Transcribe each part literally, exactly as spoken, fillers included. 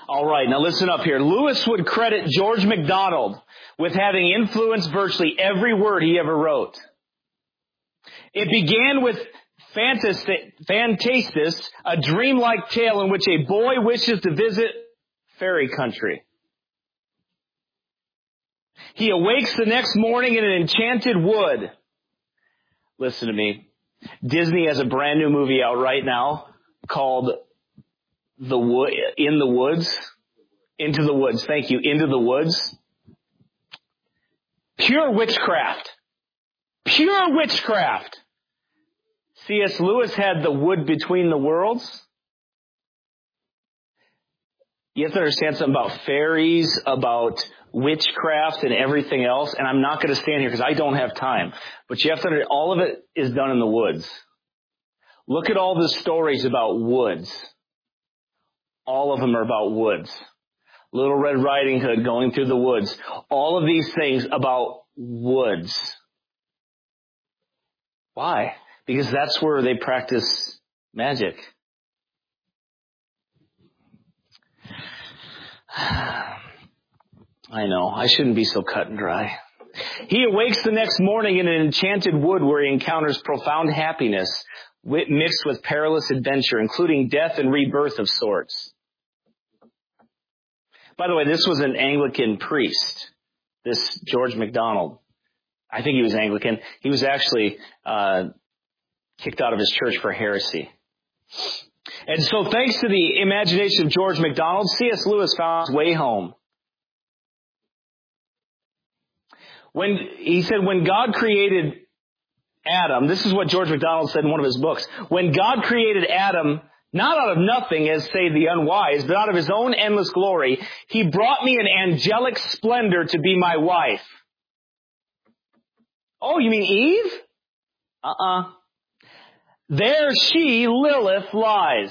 All right, now listen up here. Lewis would credit George MacDonald with having influenced virtually every word he ever wrote. It began with Phantastus, a dreamlike tale in which a boy wishes to visit fairy country. He awakes the next morning in an enchanted wood. Listen to me. Disney has a brand new movie out right now called The Wood, In the Woods. Into the Woods. Thank you. Into the Woods. Pure witchcraft. Pure witchcraft. C S. Lewis had the wood between the worlds. You have to understand something about fairies, about witchcraft and everything else. And I'm not going to stand here because I don't have time. But you have to understand, all of it is done in the woods. Look at all the stories about woods. All of them are about woods. Little Red Riding Hood going through the woods. All of these things about woods. Why? Because that's where they practice magic. I know, I shouldn't be so cut and dry. He awakes the next morning in an enchanted wood where he encounters profound happiness mixed with perilous adventure, including death and rebirth of sorts. By the way, this was an Anglican priest, this George MacDonald. I think he was Anglican. He was actually uh kicked out of his church for heresy. And so thanks to the imagination of George MacDonald, C S. Lewis found his way home. When he said, when God created Adam, this is what George MacDonald said in one of his books. When God created Adam, not out of nothing, as say the unwise, but out of his own endless glory, he brought me an angelic splendor to be my wife. Oh, you mean Eve? Uh-uh. There she, Lilith, lies.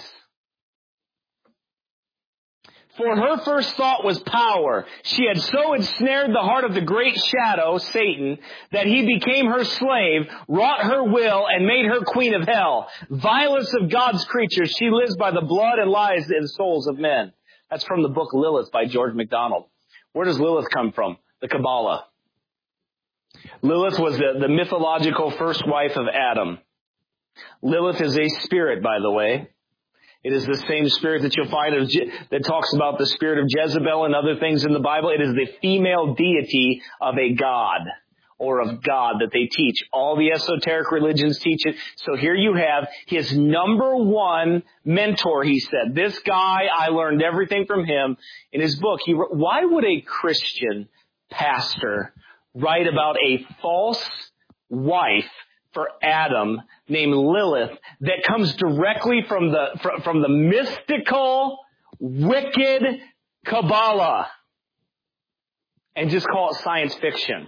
For her first thought was power. She had so ensnared the heart of the great shadow, Satan, that he became her slave, wrought her will, and made her queen of hell. Vilest of God's creatures, she lives by the blood and lies in the souls of men. That's from the book Lilith by George MacDonald. Where does Lilith come from? The Kabbalah. Lilith was the, the mythological first wife of Adam. Lilith is a spirit, by the way. It is the same spirit that you'll find of Je- that talks about the spirit of Jezebel and other things in the Bible. It is the female deity of a god or of God that they teach. All the esoteric religions teach it. So here you have his number one mentor, he said. This guy, I learned everything from him in his book. He wrote, why would a Christian pastor write about a false wife for Adam named Lilith that comes directly from the from, from the mystical, wicked Kabbalah and just call it science fiction?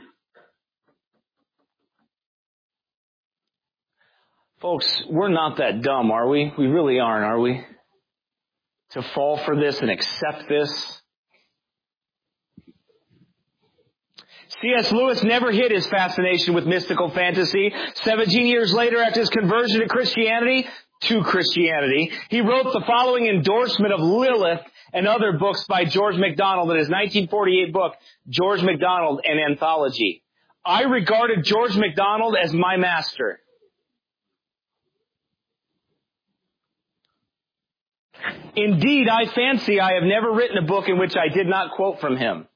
Folks, we're not that dumb, are we? We really aren't, are we? To fall for this and accept this. C S. Lewis never hid his fascination with mystical fantasy. Seventeen years later, after his conversion to Christianity, to Christianity, he wrote the following endorsement of Lilith and other books by George MacDonald in his nineteen forty-eight book, George MacDonald, an Anthology. I regarded George MacDonald as my master. Indeed, I fancy I have never written a book in which I did not quote from him.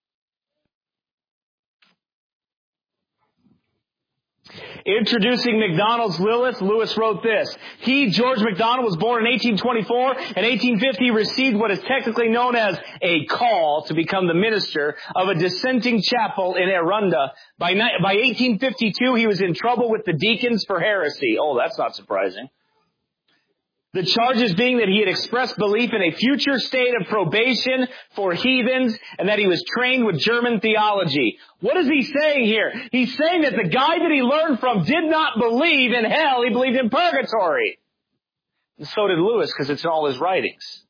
Introducing MacDonald's Lilith, Lewis wrote this. He, George MacDonald, was born in eighteen twenty-four. In eighteen fifty, he received what is technically known as a call to become the minister of a dissenting chapel in Arunda. By, by eighteen fifty-two, he was in trouble with the deacons for heresy. Oh, that's not surprising. The charges being that he had expressed belief in a future state of probation for heathens and that he was trained with German theology. What is he saying here? He's saying that the guy that he learned from did not believe in hell. He believed in purgatory. And so did Lewis, because it's in all his writings.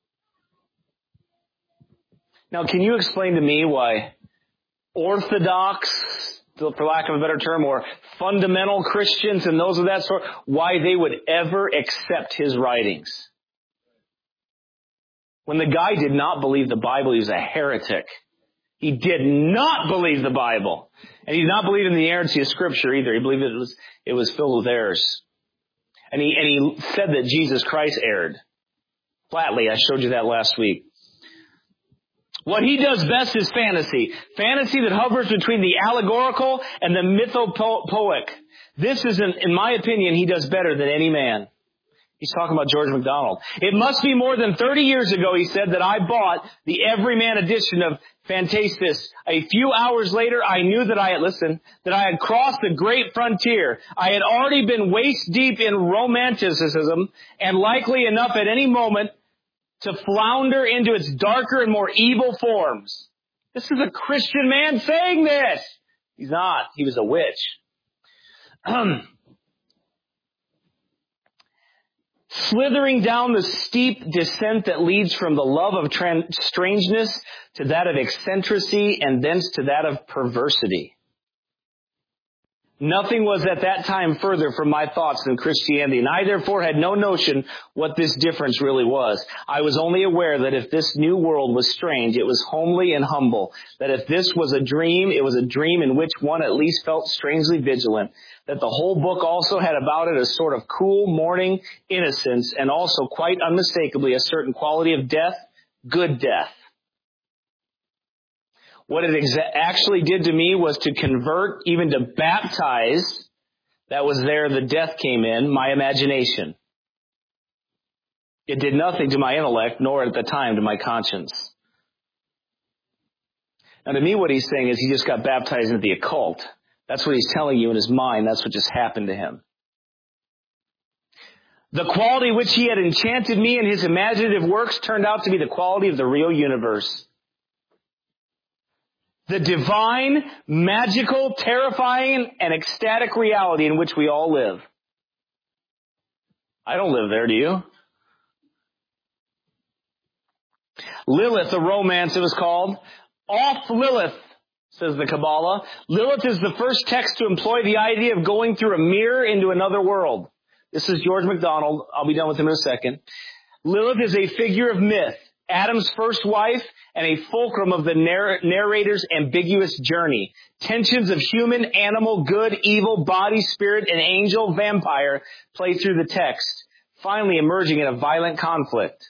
Now, can you explain to me why Orthodox, for lack of a better term, or fundamental Christians and those of that sort, why they would ever accept his writings? When the guy did not believe the Bible, he was a heretic. He did not believe the Bible. And he did not believe in the inerrancy of Scripture either. He believed it was, it was filled with errors. And he, and he said that Jesus Christ erred. Flatly, I showed you that last week. What he does best is fantasy. Fantasy that hovers between the allegorical and the mythopoeic. This is, in, in my opinion, he does better than any man. He's talking about George MacDonald. It must be more than thirty years ago, he said, that I bought the Everyman edition of Phantastus. A few hours later, I knew that I had, listen, that I had crossed the great frontier. I had already been waist deep in romanticism, and likely enough at any moment to flounder into its darker and more evil forms. This is a Christian man saying this. He's not. He was a witch. Um, slithering down the steep descent that leads from the love of tra- strangeness to that of eccentricity and thence to that of perversity. Nothing was at that time further from my thoughts than Christianity, and I therefore had no notion what this difference really was. I was only aware that if this new world was strange, it was homely and humble. That if this was a dream, it was a dream in which one at least felt strangely vigilant. That the whole book also had about it a sort of cool morning innocence, and also quite unmistakably a certain quality of death, good death. What it exa- actually did to me was to convert, even to baptize, that was there, the death came in, my imagination. It did nothing to my intellect, nor at the time to my conscience. Now to me what he's saying is he just got baptized into the occult. That's what he's telling you in his mind. That's what just happened to him. The quality which he had enchanted me in his imaginative works turned out to be the quality of the real universe. The divine, magical, terrifying, and ecstatic reality in which we all live. I don't live there, do you? Lilith, a romance it was called. Off Lilith, says the Kabbalah. Lilith is the first text to employ the idea of going through a mirror into another world. This is George MacDonald. I'll be done with him in a second. Lilith is a figure of myth, Adam's first wife, and a fulcrum of the narr- narrator's ambiguous journey. Tensions of human, animal, good, evil, body, spirit, and angel, vampire play through the text, finally emerging in a violent conflict.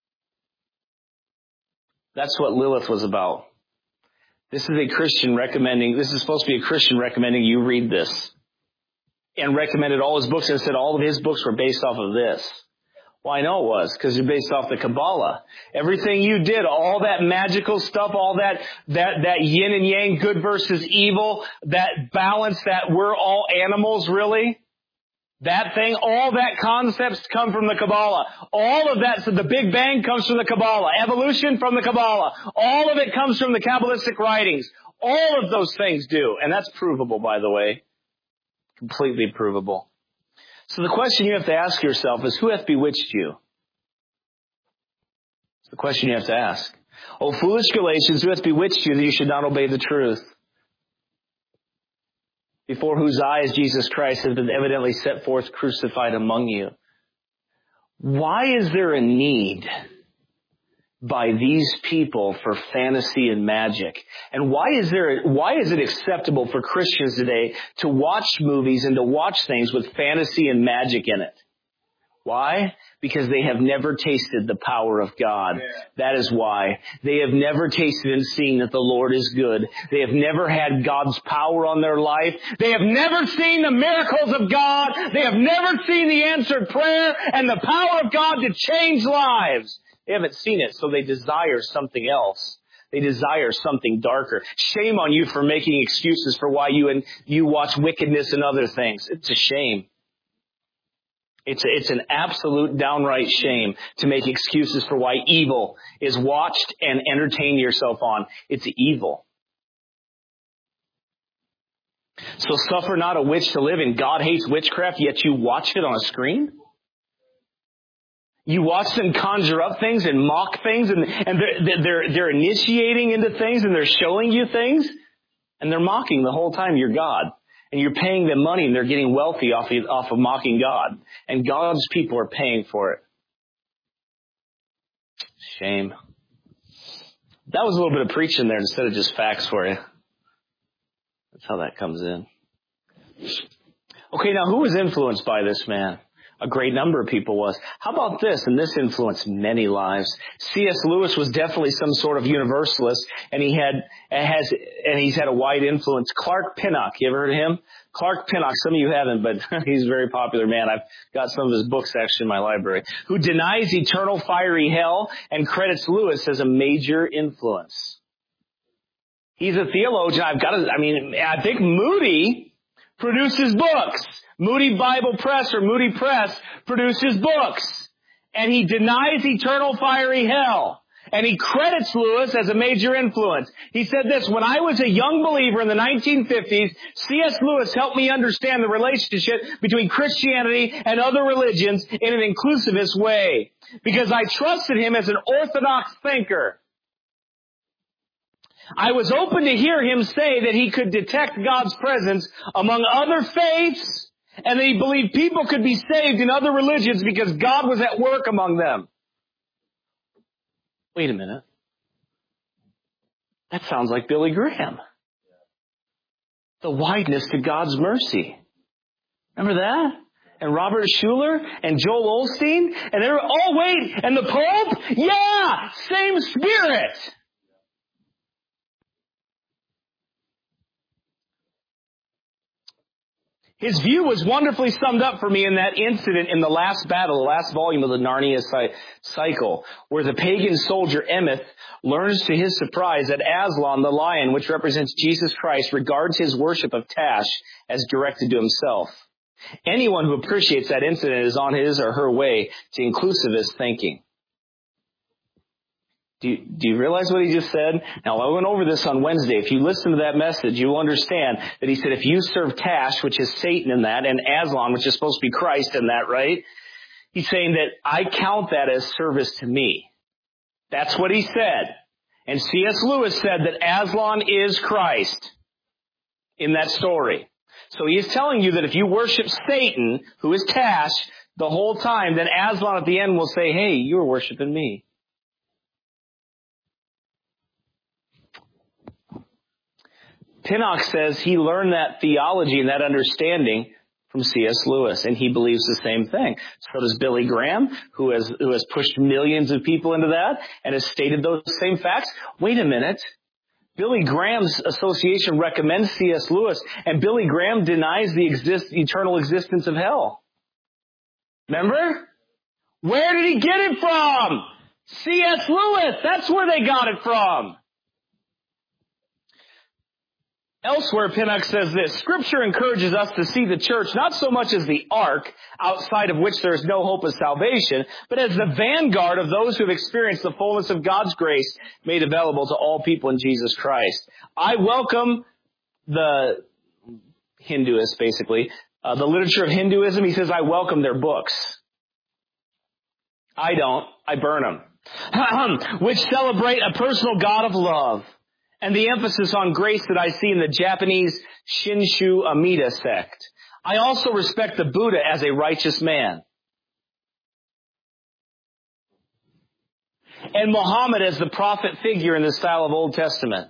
That's what Lilith was about. This is a Christian recommending, this is supposed to be a Christian recommending you read this. And recommended all his books and said all of his books were based off of this. Well, I know it was, because you're based off the Kabbalah. Everything you did, all that magical stuff, all that, that, that yin and yang, good versus evil, that balance that we're all animals really, that thing, all that concepts come from the Kabbalah. All of that, so the Big Bang comes from the Kabbalah. Evolution from the Kabbalah. All of it comes from the Kabbalistic writings. All of those things do. And that's provable, by the way. Completely provable. So the question you have to ask yourself is, who hath bewitched you? It's the question you have to ask. O foolish Galatians, who hath bewitched you that you should not obey the truth? Before whose eyes Jesus Christ has been evidently set forth crucified among you. Why is there a need by these people for fantasy and magic? And why is there, why is it acceptable for Christians today to watch movies and to watch things with fantasy and magic in it? Why? Because they have never tasted the power of God. Yeah. That is why. They have never tasted and seen that the Lord is good. They have never had God's power on their life. They have never seen the miracles of God. They have never seen the answered prayer and the power of God to change lives. They haven't seen it, so they desire something else. They desire something darker. Shame on you for making excuses for why you and you watch wickedness and other things. It's a shame. It's a, it's an absolute downright shame to make excuses for why evil is watched and entertain yourself on. It's evil. So suffer not a witch to live, and God hates witchcraft, yet you watch it on a screen? You watch them conjure up things and mock things, and, and they're, they're, they're initiating into things, and they're showing you things, and they're mocking the whole time you're God. And you're paying them money, and they're getting wealthy off of, off of mocking God. And God's people are paying for it. Shame. That was a little bit of preaching there instead of just facts for you. That's how that comes in. Okay, now who was influenced by this man? A great number of people was. How about this? And this influenced many lives. C S. Lewis was definitely some sort of universalist, and he had has and he's had a wide influence. Clark Pinnock, you ever heard of him? Clark Pinnock, some of you haven't, but he's a very popular man. I've got some of his books actually in my library. Who denies eternal fiery hell and credits Lewis as a major influence. He's a theologian. I've got to, I mean, I think Moody produces books. Moody Bible Press or Moody Press produces books. And he denies eternal fiery hell. And he credits Lewis as a major influence. He said this, when I was a young believer in the nineteen fifties, C S. Lewis helped me understand the relationship between Christianity and other religions in an inclusivist way. Because I trusted him as an orthodox thinker. I was open to hear him say that he could detect God's presence among other faiths, and that he believed people could be saved in other religions because God was at work among them. Wait a minute. That sounds like Billy Graham. The wideness to God's mercy. Remember that? And Robert Schuller and Joel Osteen? And they were, oh wait, and the Pope? Yeah! Same spirit! His view was wonderfully summed up for me in that incident in the last battle, the last volume of the Narnia cycle, where the pagan soldier Emeth learns to his surprise that Aslan, the lion, which represents Jesus Christ, regards his worship of Tash as directed to himself. Anyone who appreciates that incident is on his or her way to inclusivist thinking. Do you, do you realize what he just said? Now, I went over this on Wednesday. If you listen to that message, you will understand that he said if you serve Tash, which is Satan in that, and Aslan, which is supposed to be Christ in that, right? He's saying that I count that as service to me. That's what he said. And C S. Lewis said that Aslan is Christ in that story. So he is telling you that if you worship Satan, who is Tash, the whole time, then Aslan at the end will say, hey, you were worshiping me. Pinnock says he learned that theology and that understanding from C S. Lewis, and he believes the same thing. So does Billy Graham, who has who has pushed millions of people into that and has stated those same facts. Wait a minute. Billy Graham's association recommends C S. Lewis, and Billy Graham denies the exist, eternal existence of hell. Remember? Where did he get it from? C S. Lewis. That's where they got it from. Elsewhere, Pinnock says this, Scripture encourages us to see the church not so much as the ark, outside of which there is no hope of salvation, but as the vanguard of those who have experienced the fullness of God's grace made available to all people in Jesus Christ. I welcome the Hinduists, basically, uh, the literature of Hinduism. He says, I welcome their books. I don't. I burn them. Which celebrate a personal God of love. And the emphasis on grace that I see in the Japanese Shinshu Amida sect. I also respect the Buddha as a righteous man. And Muhammad as the prophet figure in the style of Old Testament.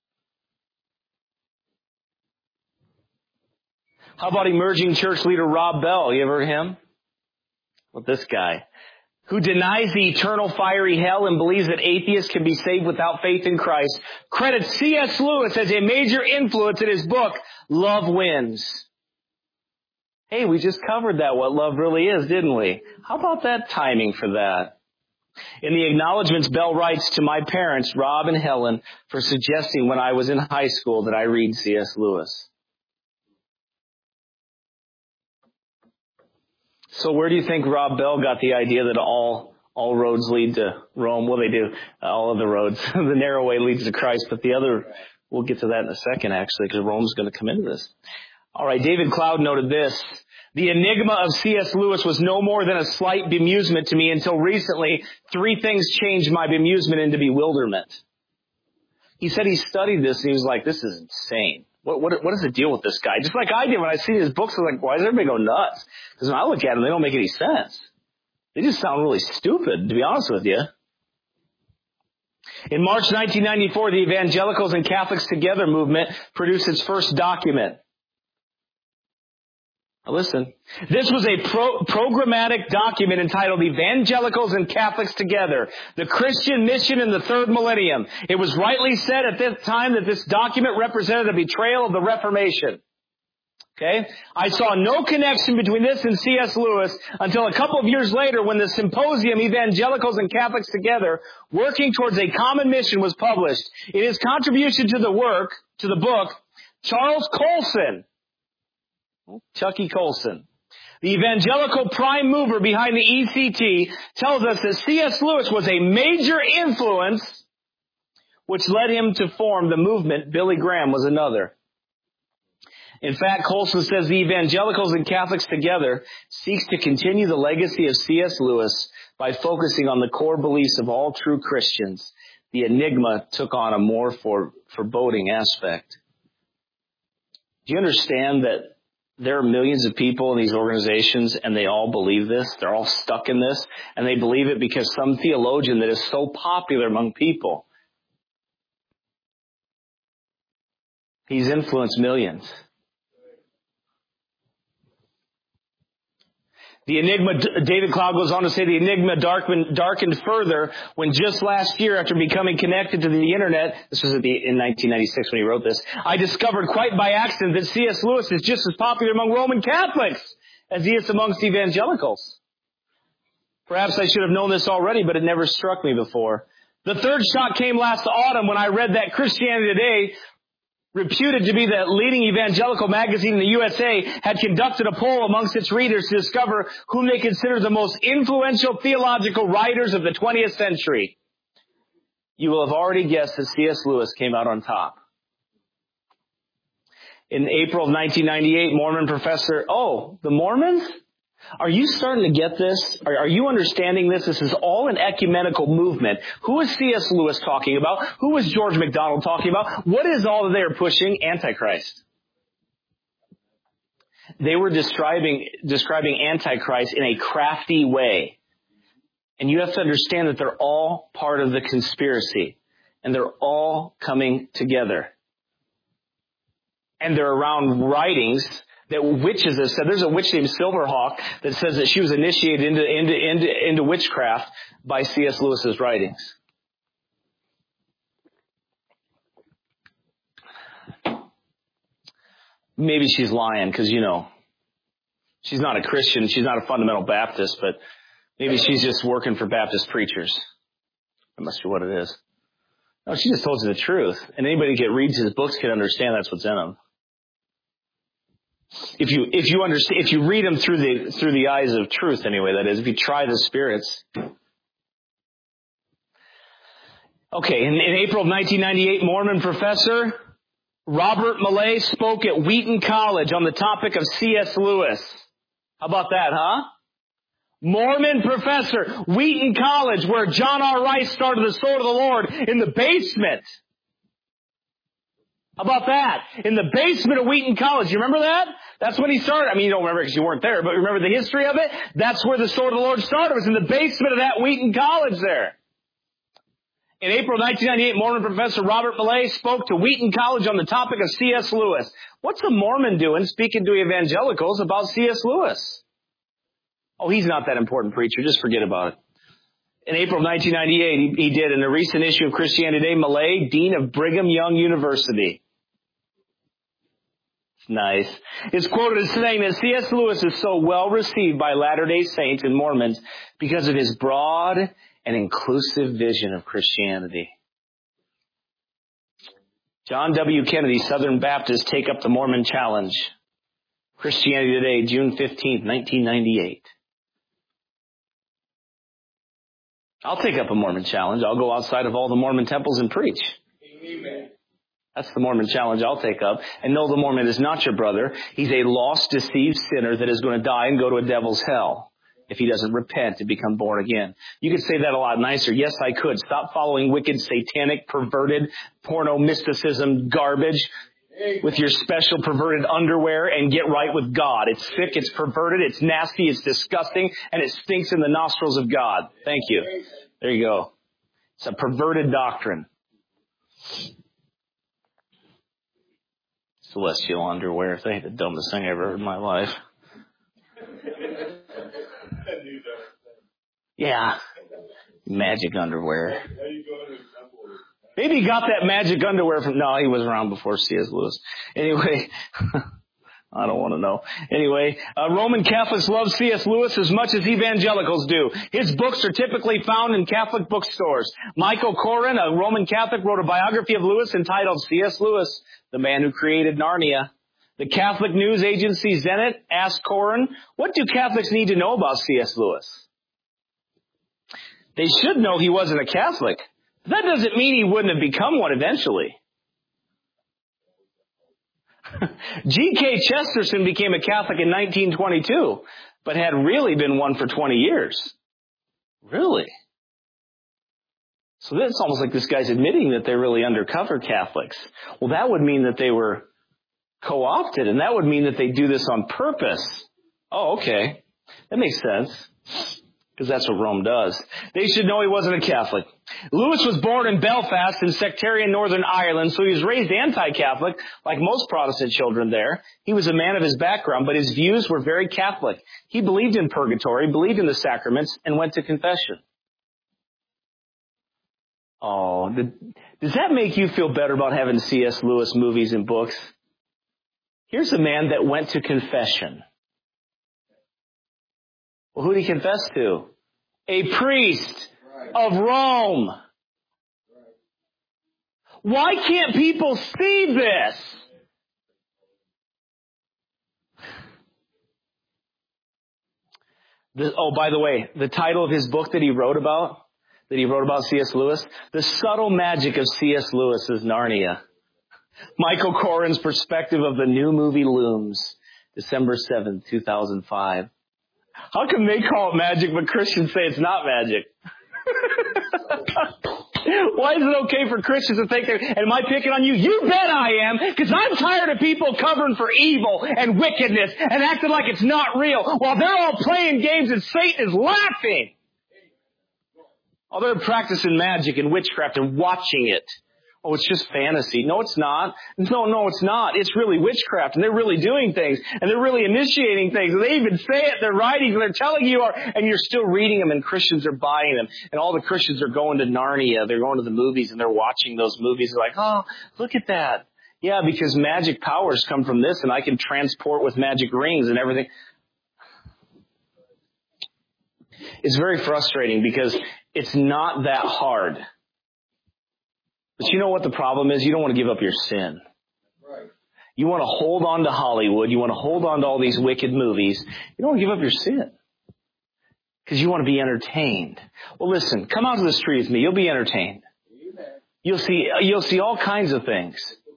How about emerging church leader Rob Bell? You ever heard of him? Well, this guy. Who denies the eternal fiery hell and believes that atheists can be saved without faith in Christ, credits C S. Lewis as a major influence in his book, Love Wins. Hey, we just covered that, what love really is, didn't we? How about that timing for that? In the acknowledgments, Bell writes to my parents, Rob and Helen, for suggesting when I was in high school that I read C S. Lewis. So where do you think Rob Bell got the idea that all all roads lead to Rome? Well, they do. All of the roads. The narrow way leads to Christ, but the other, we'll get to that in a second, actually, because Rome's going to come into this. All right, David Cloud noted this. The enigma of C S. Lewis was no more than a slight bemusement to me until recently. Three things changed my bemusement into bewilderment. He said he studied this and he was like, this is insane. What, what, what is the deal with this guy? Just like I did when I see his books, I'm like, why does everybody go nuts? Because when I look at them, they don't make any sense. They just sound really stupid, to be honest with you. In March nineteen ninety-four, the Evangelicals and Catholics Together movement produced its first document. Now listen, this was a pro- programmatic document entitled Evangelicals and Catholics Together, the Christian Mission in the Third Millennium. It was rightly said at this time that this document represented a betrayal of the Reformation. Okay? I saw no connection between this and C S Lewis until a couple of years later when the symposium Evangelicals and Catholics Together, Working Towards a Common Mission, was published. In his contribution to the work, to the book, Charles Colson, Chucky Colson, the evangelical prime mover behind the E C T, tells us that C S Lewis was a major influence which led him to form the movement. Billy Graham was another. In fact, Colson says the Evangelicals and Catholics Together seeks to continue the legacy of C S Lewis by focusing on the core beliefs of all true Christians. The enigma took on a more for, foreboding aspect. Do you understand that there are millions of people in these organizations and they all believe this? They're all stuck in this, and they believe it because some theologian that is so popular among people, he's influenced millions. The enigma, David Cloud goes on to say, the enigma darkened, darkened further when just last year, after becoming connected to the internet, this was at the, in nineteen ninety-six when he wrote this, I discovered quite by accident that C S Lewis is just as popular among Roman Catholics as he is amongst evangelicals. Perhaps I should have known this already, but it never struck me before. The third shock came last autumn when I read that Christianity Today, reputed to be the leading evangelical magazine in the U S A, had conducted a poll amongst its readers to discover whom they consider the most influential theological writers of the twentieth century. You will have already guessed that C S Lewis came out on top. In April of nineteen ninety-eight, Mormon professor, oh, the Mormons? Are you starting to get this? Are, are you understanding this? This is all an ecumenical movement. Who is C S Lewis talking about? Who is George MacDonald talking about? What is all that they are pushing? Antichrist. They were describing, describing Antichrist in a crafty way. And you have to understand that they're all part of the conspiracy. And they're all coming together. And they're around writings that witches have said. There's a witch named Silverhawk that says that she was initiated into, into, into, into witchcraft by C S Lewis's writings. Maybe she's lying because, you know, she's not a Christian. She's not a fundamental Baptist, but maybe she's just working for Baptist preachers. That must be what it is. No, she just told you the truth. And anybody that reads his books can understand that's what's in them. If you, if you understand, if you read them through the, through the eyes of truth anyway, that is, if you try the spirits. Okay, in, in April of nineteen ninety-eight, Mormon professor Robert Millay spoke at Wheaton College on the topic of C S Lewis. How about that, huh? Mormon professor, Wheaton College, where John R. Rice started the Sword of the Lord, in the basement. How about that? In the basement of Wheaton College. You remember that? That's when he started. I mean, you don't remember because you weren't there, but remember the history of it? That's where the Sword of the Lord started. It was in the basement of that Wheaton College there. In April nineteen ninety-eight, Mormon professor Robert Millay spoke to Wheaton College on the topic of C S Lewis. What's a Mormon doing speaking to evangelicals about C S Lewis? Oh, he's not that important preacher. Just forget about it. In April of nineteen ninety-eight, he, he did in a recent issue of Christianity Today, Millay, dean of Brigham Young University. Nice. Is quoted as saying that C S Lewis is so well received by Latter-day Saints and Mormons because of his broad and inclusive vision of Christianity. John W. Kennedy, Southern Baptist, take up the Mormon challenge. Christianity Today, June fifteenth, nineteen ninety-eight. I'll take up a Mormon challenge. I'll go outside of all the Mormon temples and preach. Amen. That's the Mormon challenge I'll take up. And no, the Mormon is not your brother. He's a lost, deceived sinner that is going to die and go to a devil's hell if he doesn't repent and become born again. You could say that a lot nicer. Yes, I could. Stop following wicked, satanic, perverted, porno mysticism garbage with your special perverted underwear and get right with God. It's sick, it's perverted, it's nasty, it's disgusting, and it stinks in the nostrils of God. Thank you. There you go. It's a perverted doctrine. Celestial underwear. They the dumbest thing I ever heard in my life. Yeah. Magic underwear. Maybe he got that magic underwear from, no, he was around before C S Lewis. Anyway, I don't want to know. Anyway, uh, Roman Catholics love C S Lewis as much as evangelicals do. His books are typically found in Catholic bookstores. Michael Koren, a Roman Catholic, wrote a biography of Lewis entitled C S Lewis, the Man Who Created Narnia. The Catholic news agency Zenit asked Koren, what do Catholics need to know about C S Lewis? They should know he wasn't a Catholic. That doesn't mean he wouldn't have become one eventually. G K Chesterton became a Catholic in nineteen twenty-two, but had really been one for twenty years. Really? So it's almost like this guy's admitting that they're really undercover Catholics. Well, that would mean that they were co-opted, and that would mean that they do this on purpose. Oh, okay. That makes sense. Because that's what Rome does. They should know he wasn't a Catholic. Lewis was born in Belfast in sectarian Northern Ireland, so he was raised anti-Catholic, like most Protestant children there. He was a man of his background, but his views were very Catholic. He believed in purgatory, believed in the sacraments, and went to confession. Oh, does that make you feel better about having C S Lewis movies and books? Here's a man that went to confession. Well, who did he confess to? A priest of Rome. Why can't people see this? The, oh, by the way, the title of his book that he wrote about, that he wrote about C S Lewis, The Subtle Magic of C S Lewis's Narnia. Michael Koren's perspective of the new movie looms. December seventh, two thousand five. How come they call it magic, but Christians say it's not magic? Why is it okay for Christians to think that, and am I picking on you? You bet I am, because I'm tired of people covering for evil and wickedness and acting like it's not real while they're all playing games and Satan is laughing. Oh, they're practicing magic and witchcraft and watching it. Oh, it's just fantasy. No, it's not. No, no, it's not. It's really witchcraft, and they're really doing things, and they're really initiating things, and they even say it in their writings, and they're telling you, are, and you're still reading them, and Christians are buying them, and all the Christians are going to Narnia. They're going to the movies, and they're watching those movies. They're like, oh, look at that. Yeah, because magic powers come from this, and I can transport with magic rings and everything. It's very frustrating because it's not that hard. But you know what the problem is? You don't want to give up your sin. Right. You want to hold on to Hollywood. You want to hold on to all these wicked movies. You don't want to give up your sin. Because you want to be entertained. Well, listen, come out to the street with me. You'll be entertained. You'll see, you'll see all kinds of things.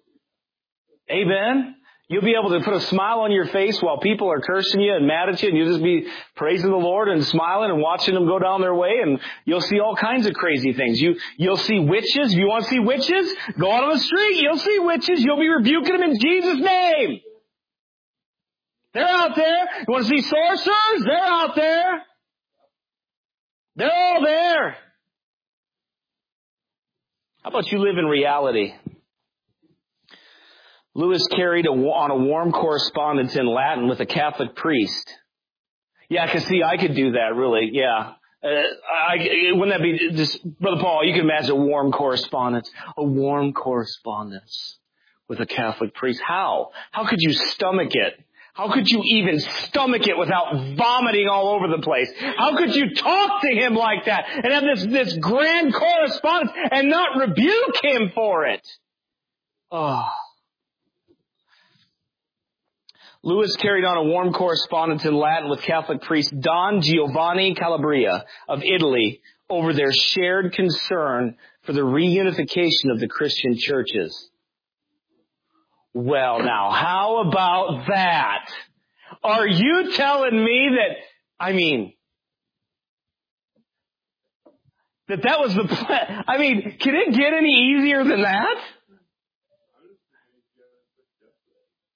Amen? You'll be able to put a smile on your face while people are cursing you and mad at you, and you'll just be praising the Lord and smiling and watching them go down their way, and you'll see all kinds of crazy things. You, you'll see witches. If you want to see witches, go out on the street. You'll see witches. You'll be rebuking them in Jesus' name. They're out there. You want to see sorcerers? They're out there. They're all there. How about you live in reality? Lewis carried a, on a warm correspondence in Latin with a Catholic priest. Yeah, because see, I could do that, really. Yeah. Uh, I, wouldn't that be just, Brother Paul, you can imagine a warm correspondence. A warm correspondence with a Catholic priest. How? How could you stomach it? How could you even stomach it without vomiting all over the place? How could you talk to him like that and have this, this grand correspondence and not rebuke him for it? Oh. Lewis carried on a warm correspondence in Latin with Catholic priest Don Giovanni Calabria of Italy over their shared concern for the reunification of the Christian churches. Well, now, how about that? Are you telling me that, I mean, that that was the plan? I mean, can it get any easier than that?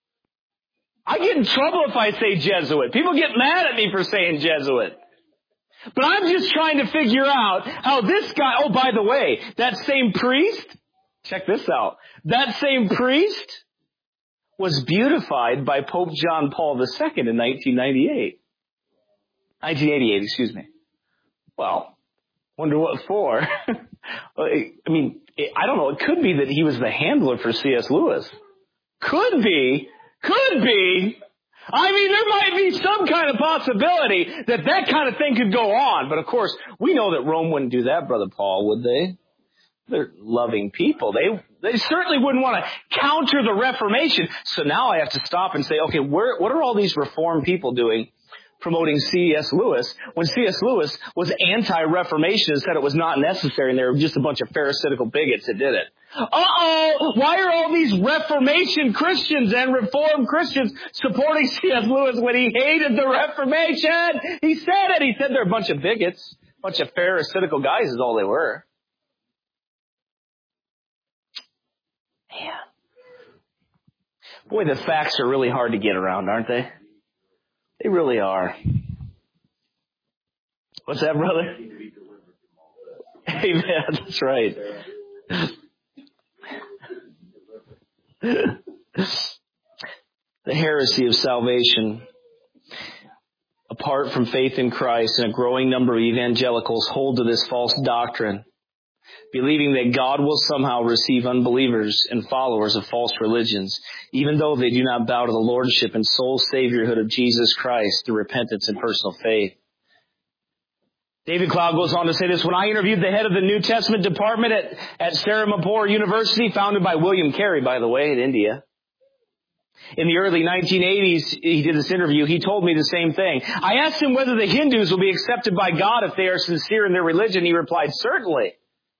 I get in trouble if I say Jesuit. People get mad at me for saying Jesuit. But I'm just trying to figure out how this guy, oh, by the way, that same priest, check this out, that same priest was beautified by Pope John Paul the Second in nineteen ninety-eight. nineteen eighty-eight, excuse me. Well, wonder what for. I mean, I don't know. It could be that he was the handler for C S Lewis. Could be. Could be. I mean, there might be some kind of possibility that that kind of thing could go on. But of course, we know that Rome wouldn't do that, Brother Paul, would they? They're loving people. They they certainly wouldn't want to counter the Reformation. So now I have to stop and say, okay, where, what are all these Reformed people doing promoting C S Lewis when C S Lewis was anti-Reformation and said it was not necessary and they were just a bunch of Pharisaical bigots that did it? Uh-oh! Why are all these Reformation Christians and Reformed Christians supporting C S Lewis when he hated the Reformation? He said it. He said they're a bunch of bigots, a bunch of Pharisaical guys is all they were. Man. Boy, the facts are really hard to get around, aren't they? They really are. What's that, brother? Amen. That's right. The heresy of salvation. Apart from faith in Christ, and a growing number of evangelicals hold to this false doctrine, believing that God will somehow receive unbelievers and followers of false religions, even though they do not bow to the lordship and sole saviorhood of Jesus Christ through repentance and personal faith. David Cloud goes on to say this: when I interviewed the head of the New Testament department at, at Sarampore University, founded by William Carey, by the way, in India, in the early nineteen eighties, he did this interview. He told me the same thing. I asked him whether the Hindus will be accepted by God if they are sincere in their religion. He replied, certainly.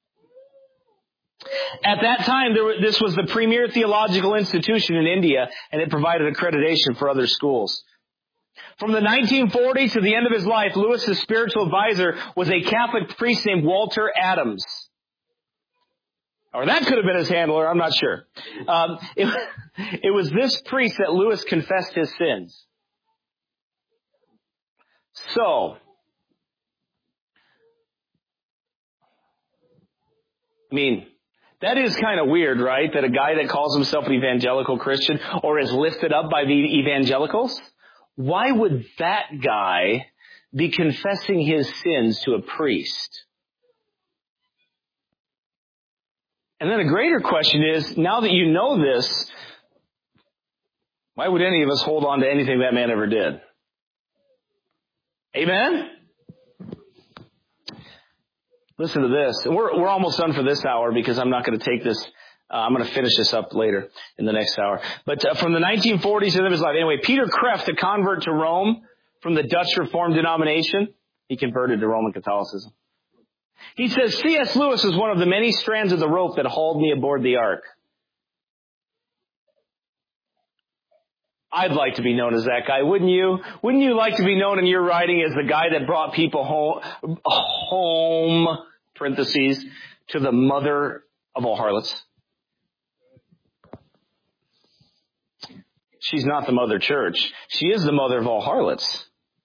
At that time, there were, this was the premier theological institution in India, and it provided accreditation for other schools. From the nineteen forties to the end of his life, Lewis's spiritual advisor was a Catholic priest named Walter Adams. Or that could have been his handler, I'm not sure. Um, it, it was this priest that Lewis confessed his sins. So, I mean, that is kind of weird, right? That a guy that calls himself an evangelical Christian or is lifted up by the evangelicals, why would that guy be confessing his sins to a priest? And then a greater question is, now that you know this, why would any of us hold on to anything that man ever did? Amen? Listen to this. And we're, we're almost done for this hour because I'm not going to take this. Uh, I'm going to finish this up later in the next hour. But uh, from the nineteen forties to the end of his life. Anyway, Peter Kreeft, a convert to Rome from the Dutch Reformed denomination, he converted to Roman Catholicism. He says, C S Lewis is one of the many strands of the rope that hauled me aboard the ark. I'd like to be known as that guy, wouldn't you? Wouldn't you like to be known in your writing as the guy that brought people home, home, parentheses, to the mother of all harlots? She's not the mother church. She is the mother of all harlots.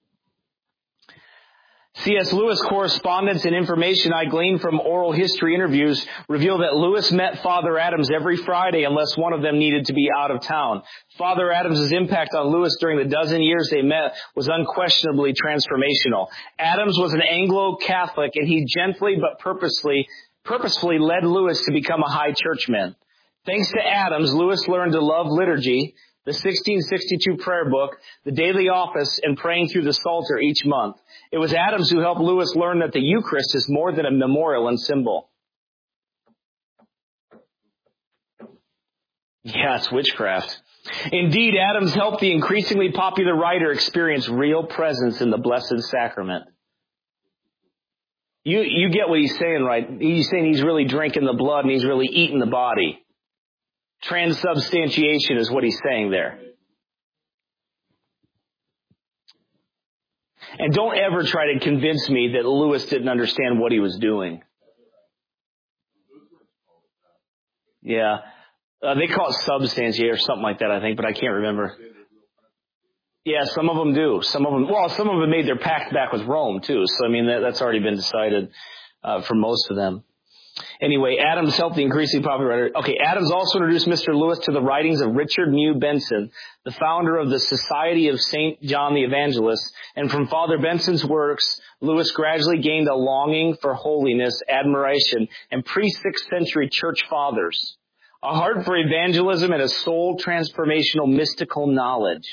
C S Lewis correspondence and information I gleaned from oral history interviews reveal that Lewis met Father Adams every Friday unless one of them needed to be out of town. Father Adams' impact on Lewis during the dozen years they met was unquestionably transformational. Adams was an Anglo-Catholic, and he gently but purposely, purposefully led Lewis to become a high churchman. Thanks to Adams, Lewis learned to love liturgy, the sixteen sixty-two prayer book, the daily office, and praying through the Psalter each month. It was Adams who helped Lewis learn that the Eucharist is more than a memorial and symbol. Yeah, it's witchcraft. Indeed, Adams helped the increasingly popular writer experience real presence in the Blessed Sacrament. You, you get what he's saying, right? He's saying he's really drinking the blood and he's really eating the body. Transubstantiation is what he's saying there. And don't ever try to convince me that Lewis didn't understand what he was doing. Yeah. Uh, they call it substantiate or something like that, I think, but I can't remember. Yeah, some of them do. Some of them, well, some of them made their pact back with Rome too. So I mean, that, that's already been decided uh, for most of them. Anyway, Adams helped the increasing popularity. Okay, Adams also introduced Mister Lewis to the writings of Richard New Benson, the founder of the Society of Saint John the Evangelist. And from Father Benson's works, Lewis gradually gained a longing for holiness, admiration, and pre-sixth century church fathers, a heart for evangelism, and a soul transformational mystical knowledge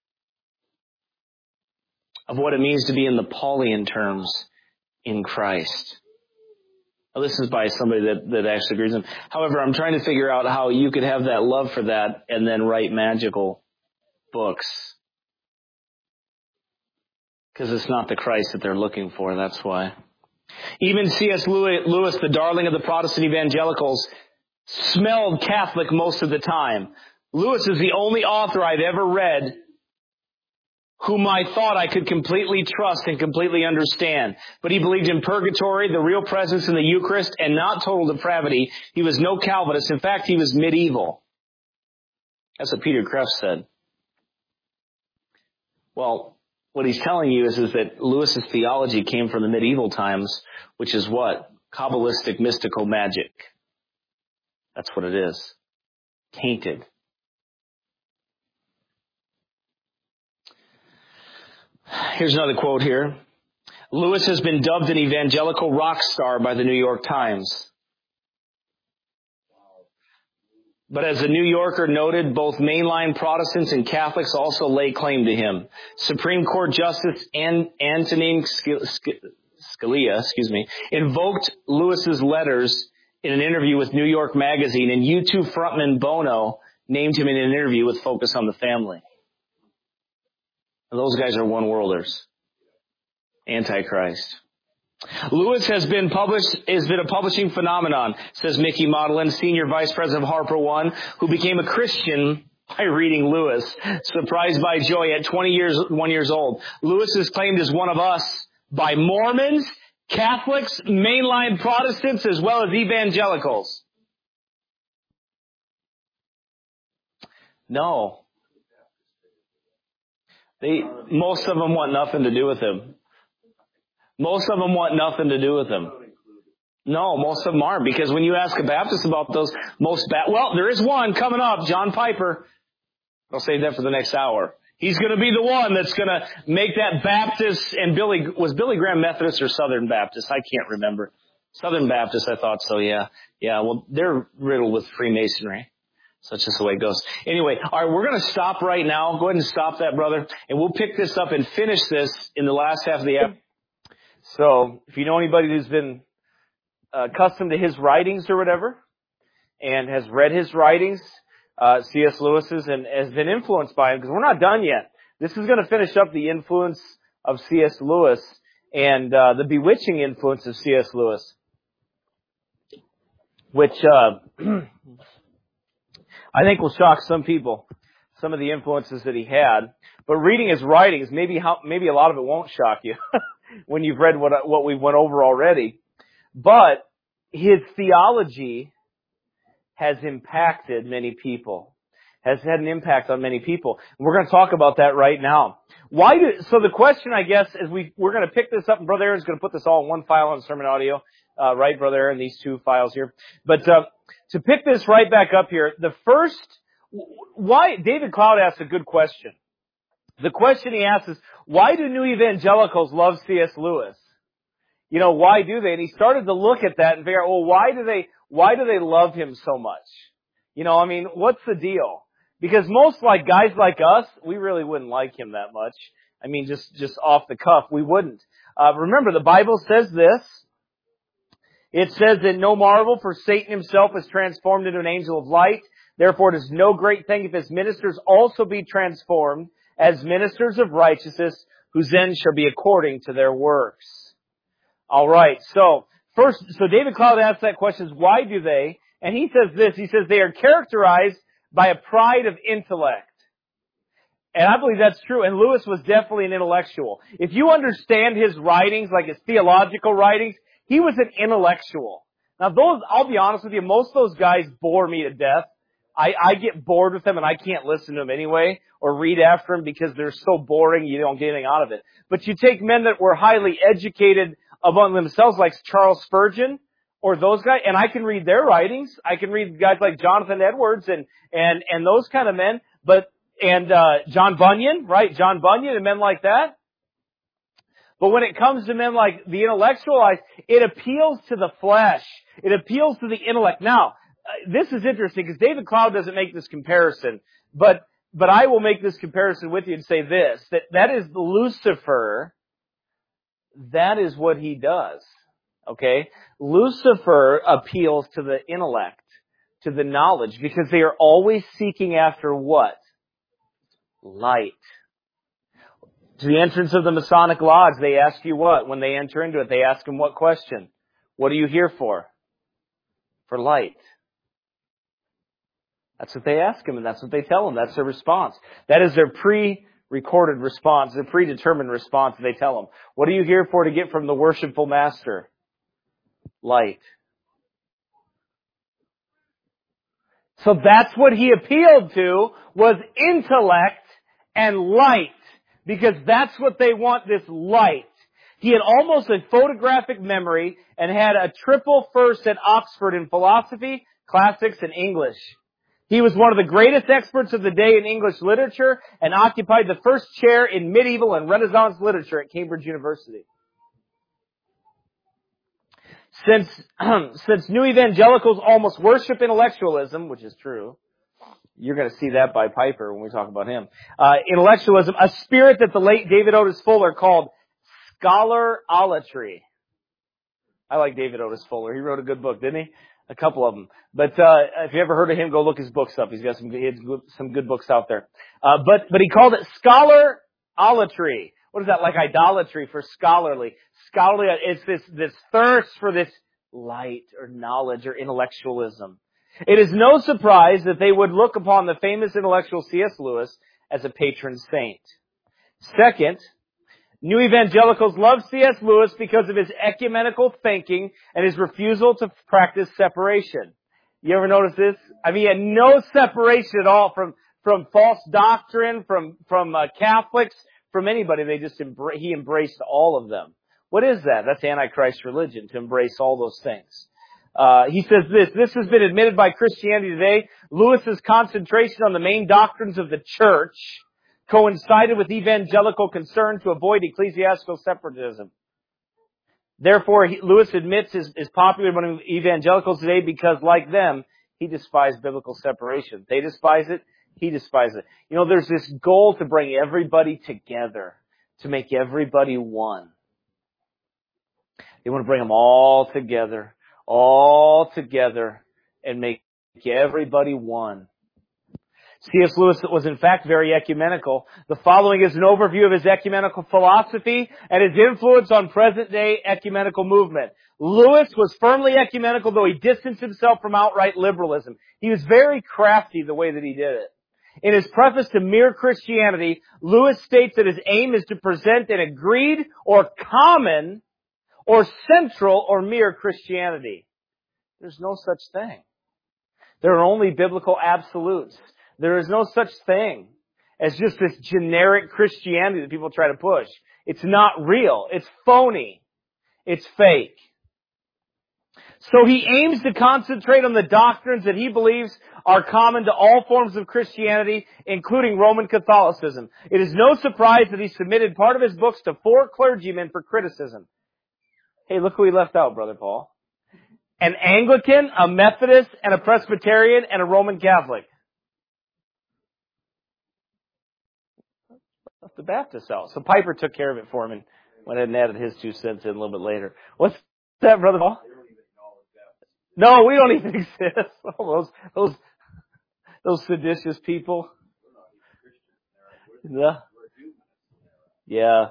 of what it means to be in the Pauline terms in Christ. Now, this is by somebody that, that actually agrees with him. However, I'm trying to figure out how you could have that love for that and then write magical books. Because it's not the Christ that they're looking for, that's why. Even C S Lewis, the darling of the Protestant evangelicals, smelled Catholic most of the time. Lewis is the only author I've ever read whom I thought I could completely trust and completely understand. But he believed in purgatory, the real presence in the Eucharist, and not total depravity. He was no Calvinist. In fact, he was medieval. That's what Peter Kreeft said. Well, what he's telling you is, is that Lewis's theology came from the medieval times, which is what? Kabbalistic mystical magic. That's what it is. Tainted. Here's another quote here. Lewis has been dubbed an evangelical rock star by the New York Times. But as the New Yorker noted, both mainline Protestants and Catholics also lay claim to him. Supreme Court Justice Antonin Scalia, excuse me, invoked Lewis's letters in an interview with New York Magazine, and U two frontman Bono named him in an interview with Focus on the Family. Those guys are one-worlders. Antichrist. Lewis has been published, has been a publishing phenomenon, says Mickey Modelin, senior vice president of Harper One, who became a Christian by reading Lewis, surprised by joy at twenty years, one years old. Lewis is claimed as one of us by Mormons, Catholics, mainline Protestants, as well as evangelicals. No. They, most of them want nothing to do with him. Most of them want nothing to do with him. No, most of them aren't, because when you ask a Baptist about those, most ba- well, there is one coming up, John Piper. I'll save that for the next hour. He's going to be the one that's going to make that Baptist, and Billy, was Billy Graham Methodist or Southern Baptist? I can't remember. Southern Baptist, I thought so, yeah. Yeah, well, they're riddled with Freemasonry. So that's just the way it goes. Anyway, all right, we're going to stop right now. Go ahead and stop that, brother. And we'll pick this up and finish this in the last half of the episode. So, if you know anybody who's been uh, accustomed to his writings or whatever, and has read his writings, uh, C S Lewis's, and has been influenced by him, because we're not done yet. This is going to finish up the influence of C S Lewis and uh, the bewitching influence of C S Lewis, which uh I think will shock some people, some of the influences that he had. But reading his writings, maybe how, maybe a lot of it won't shock you when you've read what what we went over already. But his theology has impacted many people, has had an impact on many people. And we're going to talk about that right now. Why do, so the question, I guess, is we, we're going to pick this up, and Brother Aaron's going to put this all in one file on sermon audio. Uh, right, Brother Aaron, these two files here. But, uh, to pick this right back up here, the first, why, David Cloud asked a good question. The question he asks is, why do new evangelicals love C S Lewis? You know, why do they? And he started to look at that and figure out, well, why do they, why do they love him so much? You know, I mean, what's the deal? Because most like guys like us, we really wouldn't like him that much. I mean, just, just off the cuff, we wouldn't. Uh, remember, the Bible says this. It says that no marvel, for Satan himself is transformed into an angel of light. Therefore, it is no great thing if his ministers also be transformed as ministers of righteousness, whose end shall be according to their works. All right. So first, so David Cloud asks that question: is why do they? And he says this. He says they are characterized by a pride of intellect. And I believe that's true. And Lewis was definitely an intellectual. If you understand his writings, like his theological writings, he was an intellectual. Now those, I'll be honest with you, most of those guys bore me to death I, I get bored with them and I can't listen to them anyway or read after them because they're so boring you don't get anything out of it. But you take men that were highly educated among themselves like Charles Spurgeon or those guys, and I can read their writings. I can read guys like Jonathan Edwards and, and, and those kind of men, but, and, uh, John Bunyan, right? John Bunyan and men like that. But when it comes to men like the intellectualized, it appeals to the flesh. It appeals to the intellect. Now, uh, this is interesting because David Cloud doesn't make this comparison, but, but I will make this comparison with you and say this, that that is Lucifer. That is what he does. Okay? Lucifer appeals to the intellect, to the knowledge, because they are always seeking after what? Light. To the entrance of the Masonic Lodge, they ask you what? When they enter into it, they ask them what question? What are you here for? For light. That's what they ask them, and that's what they tell them. That's their response. That is their pre-recorded response, their predetermined response. They tell them, what are you here for to get from the worshipful master? Light. So that's what he appealed to, was intellect and light. Because that's what they want, this light. He had almost a photographic memory and had a triple first at Oxford in philosophy, classics, and English. He was one of the greatest experts of the day in English literature and occupied the first chair in medieval and Renaissance literature at Cambridge University. Since, since New Evangelicals almost worship intellectualism, which is true, you're going to see that by Piper when we talk about him. Uh, intellectualism, a spirit that the late David Otis Fuller called scholar-olatry. I like David Otis Fuller. He wrote a good book, didn't he? A couple of them. But uh, if you ever heard of him, go look his books up. He's got some he has some good books out there. Uh, but but he called it scholar-olatry. What is that? Like idolatry for scholarly. Scholarly, it's this this thirst for this light or knowledge or intellectualism. It is no surprise that they would look upon the famous intellectual C S Lewis as a patron saint. Second, New Evangelicals love C S Lewis because of his ecumenical thinking and his refusal to practice separation. You ever notice this? I mean, he had no separation at all from, from false doctrine, from, from uh, Catholics, from anybody. They just embra- he embraced all of them. What is that? That's Antichrist religion, to embrace all those things. Uh, he says this, this has been admitted by Christianity today. Lewis's concentration on the main doctrines of the church coincided with evangelical concern to avoid ecclesiastical separatism. Therefore, he, Lewis admits is, is popular among evangelicals today because, like them, he despised biblical separation. They despise it. He despises it. You know, there's this goal to bring everybody together, to make everybody one. They want to bring them all together. all together and make everybody one. C S Lewis was in fact very ecumenical. The following is an overview of his ecumenical philosophy and his influence on present-day ecumenical movement. Lewis was firmly ecumenical, though he distanced himself from outright liberalism. He was very crafty the way that he did it. In his preface to Mere Christianity, Lewis states that his aim is to present an agreed or common or central or mere Christianity. There's no such thing. There are only biblical absolutes. There is no such thing as just this generic Christianity that people try to push. It's not real. It's phony. It's fake. So he aims to concentrate on the doctrines that he believes are common to all forms of Christianity, including Roman Catholicism. It is no surprise that he submitted part of his books to four clergymen for criticism. Hey, look who he left out, Brother Paul. An Anglican, a Methodist, and a Presbyterian, and a Roman Catholic. Left the Baptists out. So Piper took care of it for him and went ahead and added his two cents in a little bit later. What's that, Brother Paul? No, we don't even exist. Oh, those, those, those seditious people. Yeah. Yeah.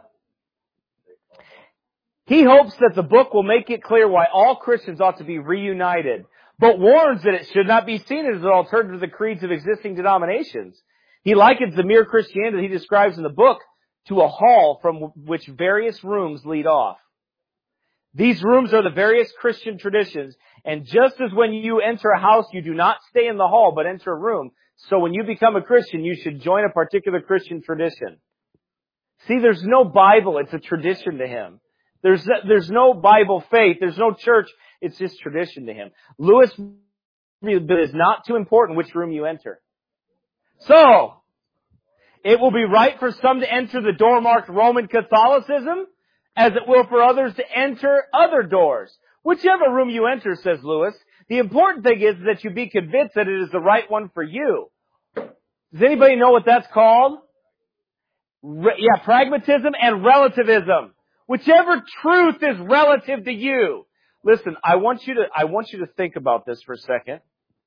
He hopes that the book will make it clear why all Christians ought to be reunited, but warns that it should not be seen as an alternative to the creeds of existing denominations. He likens the mere Christianity he describes in the book to a hall from which various rooms lead off. These rooms are the various Christian traditions, And just as when you enter a house, you do not stay in the hall, but enter a room. So when you become a Christian, you should join a particular Christian tradition. See, there's no Bible. It's a tradition to him. There's, there's no Bible faith. There's no church. It's just tradition to him. Lewis is not too important which room you enter. So, it will be right for some to enter the door marked Roman Catholicism, as it will for others to enter other doors. Whichever room you enter, says Lewis, the important thing is that you be convinced that it is the right one for you. Does anybody know what that's called? Re- yeah, pragmatism and relativism. Whichever truth is relative to you. Listen, I want you to, I want you to think about this for a second.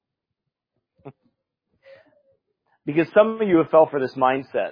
Because some of you have fell for this mindset.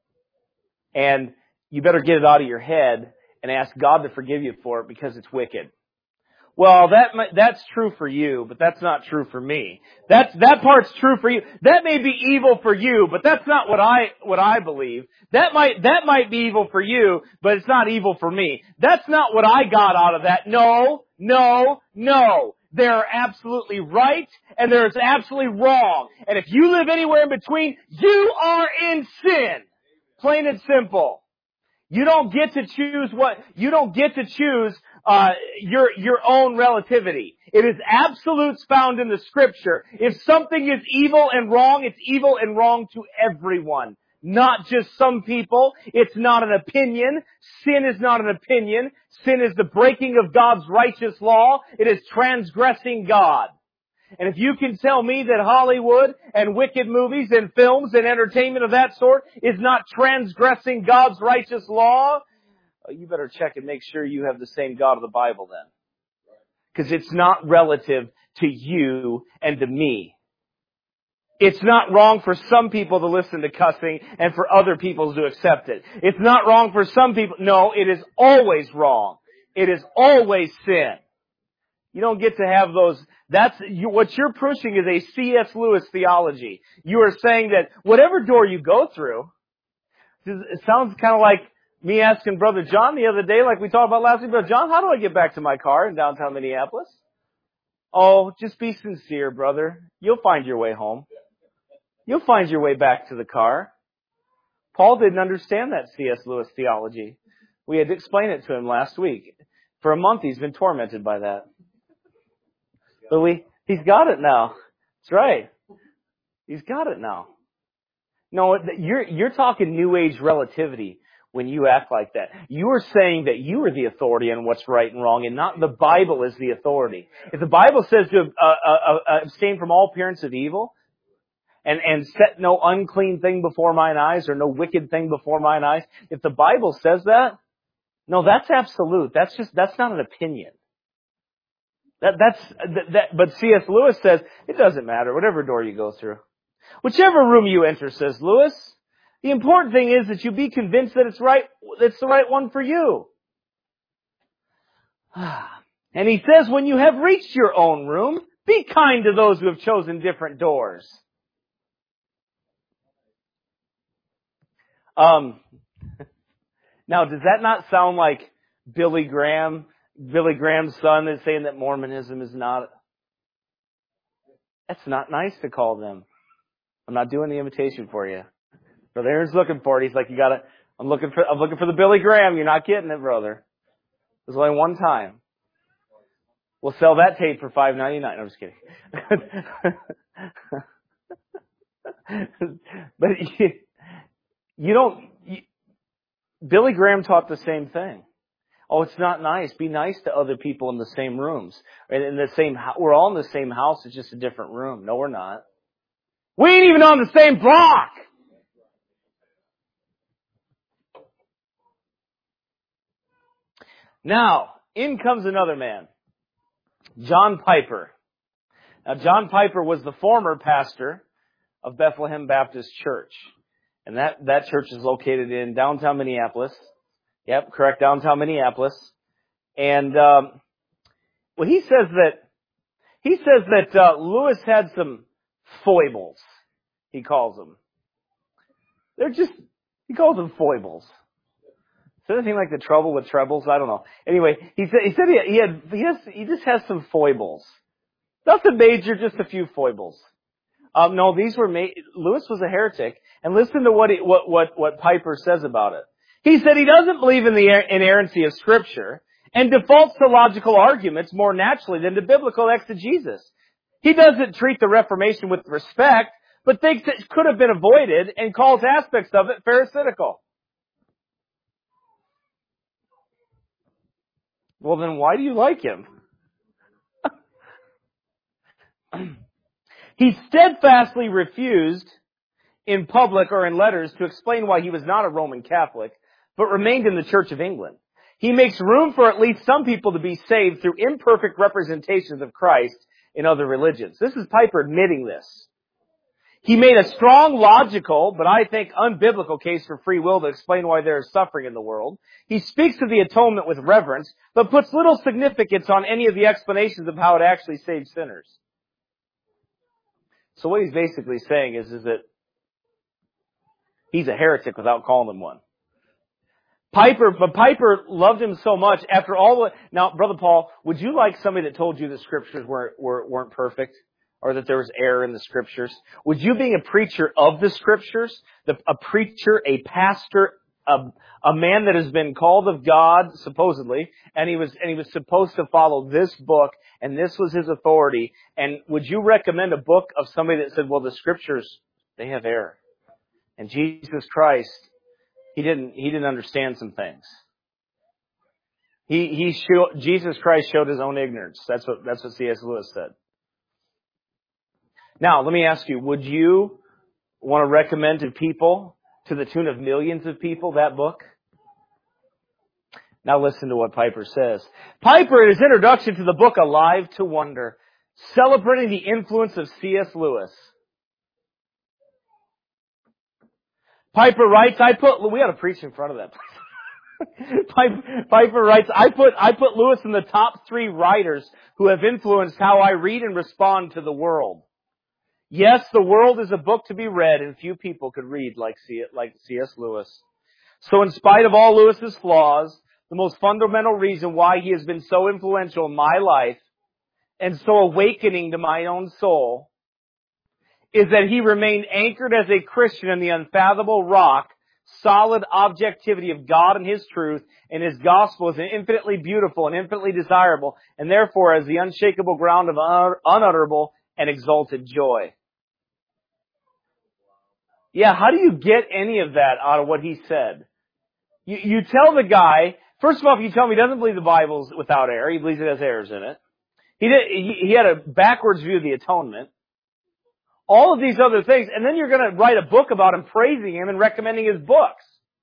And you better get it out of your head and ask God to forgive you for it because it's wicked. Well, that that's true for you, but that's not true for me. That's that part's true for you. That may be evil for you, but that's not what I what I believe. That might that might be evil for you, but it's not evil for me. That's not what I got out of that. No, no, no. They're absolutely right, and there's absolutely wrong. And if you live anywhere in between, you are in sin. Plain and simple. You don't get to choose what, you don't get to choose, uh, your, your own relativity. It is absolutes found in the Scripture. If something is evil and wrong, it's evil and wrong to everyone. Not just some people. It's not an opinion. Sin is not an opinion. Sin is the breaking of God's righteous law. It is transgressing God. And if you can tell me that Hollywood and wicked movies and films and entertainment of that sort is not transgressing God's righteous law, you better check and make sure you have the same God of the Bible then. Because it's not relative to you and to me. It's not wrong for some people to listen to cussing and for other people to accept it. It's not wrong for some people. No, it is always wrong. It is always sin. You don't get to have those. That's you, what you're pushing is a C S Lewis theology. You are saying that whatever door you go through, it sounds kind of like me asking Brother John the other day, like we talked about last week. Brother John, how do I get back to my car in downtown Minneapolis? Oh, just be sincere, brother. You'll find your way home. You'll find your way back to the car. Paul didn't understand that C S Lewis theology. We had to explain it to him last week. For a month he's been tormented by that. But we, he's got it now. That's right. He's got it now. No, you're, you're talking New Age relativity when you act like that. You are saying that you are the authority on what's right and wrong and not the Bible is the authority. If the Bible says to uh, uh, uh, abstain from all appearance of evil, And, and set no unclean thing before mine eyes or no wicked thing before mine eyes. If the Bible says that, no, that's absolute. That's just, that's not an opinion. That, that's, that, that, but C S Lewis says, it doesn't matter, whatever door you go through. Whichever room you enter, says Lewis, the important thing is that you be convinced that it's right, it's the right one for you. And he says, when you have reached your own room, be kind to those who have chosen different doors. Um, now, does that not sound like Billy Graham, Billy Graham's son is saying that Mormonism is not, that's not nice to call them. I'm not doing the invitation for you. Brother Aaron's looking for it. He's like, you gotta, I'm looking for, I'm looking for the Billy Graham. You're not getting it, brother. There's only one time. We'll sell that tape for five ninety-nine. No, I'm just kidding. But you, You don't, you, Billy Graham taught the same thing. Oh, it's not nice. Be nice to other people in the same rooms. And in the same, we're all in the same house. It's just a different room. No, we're not. We ain't even on the same block. Now, in comes another man. John Piper. Now, John Piper was the former pastor of Bethlehem Baptist Church. And that, that church is located in downtown Minneapolis. Yep, correct, downtown Minneapolis. And, um, well, he says that, he says that, uh, Lewis had some foibles, he calls them. They're just, he calls them foibles. Is there anything like the trouble with trebles? I don't know. Anyway, he said, he said he, he had, he has, he just has some foibles. Nothing major, just a few foibles. Um, no, these were made, Lewis was a heretic. And listen to what, he, what, what, what Piper says about it. He said he doesn't believe in the inerrancy of Scripture and defaults to logical arguments more naturally than to biblical exegesis. He doesn't treat the Reformation with respect, but thinks it could have been avoided and calls aspects of it pharisaical. Well, then why do you like him? He steadfastly refused in public or in letters to explain why he was not a Roman Catholic, but remained in the Church of England. He makes room for at least some people to be saved through imperfect representations of Christ in other religions. This is Piper admitting this. He made a strong, logical, but I think unbiblical case for free will to explain why there is suffering in the world. He speaks of the atonement with reverence, but puts little significance on any of the explanations of how it actually saves sinners. So what he's basically saying is, is that he's a heretic without calling him one. Piper, but Piper loved him so much after all the, now, Brother Paul, would you like somebody that told you the Scriptures weren't, were, weren't perfect? Or that there was error in the Scriptures? Would you, being a preacher of the Scriptures, the, a preacher, a pastor, a, a man that has been called of God, supposedly, and he was, and he was supposed to follow this book, and this was his authority, and would you recommend a book of somebody that said, well, the Scriptures, they have error. And Jesus Christ, he didn't, he didn't understand some things. He, he showed, Jesus Christ showed his own ignorance. That's what, that's what C S Lewis said. Now, let me ask you, would you want to recommend to people, to the tune of millions of people, that book? Now listen to what Piper says. Piper, in his introduction to the book Alive to Wonder, celebrating the influence of C S Lewis. Piper writes, I put, we ought to preach in front of that place. Piper writes, I put, I put Lewis in the top three writers who have influenced how I read and respond to the world. Yes, the world is a book to be read, and few people could read like C S Lewis. So in spite of all Lewis's flaws, the most fundamental reason why he has been so influential in my life and so awakening to my own soul is that he remained anchored as a Christian in the unfathomable rock, solid objectivity of God and His truth, and His gospel is infinitely beautiful and infinitely desirable, and therefore as the unshakable ground of unutterable and exalted joy. Yeah, how do you get any of that out of what he said? You, you tell the guy, first of all, if you tell him he doesn't believe the Bible's without error, he believes it has errors in it. He did, he, he had a backwards view of the atonement. All of these other things, and then you're going to write a book about him, praising him and recommending his books.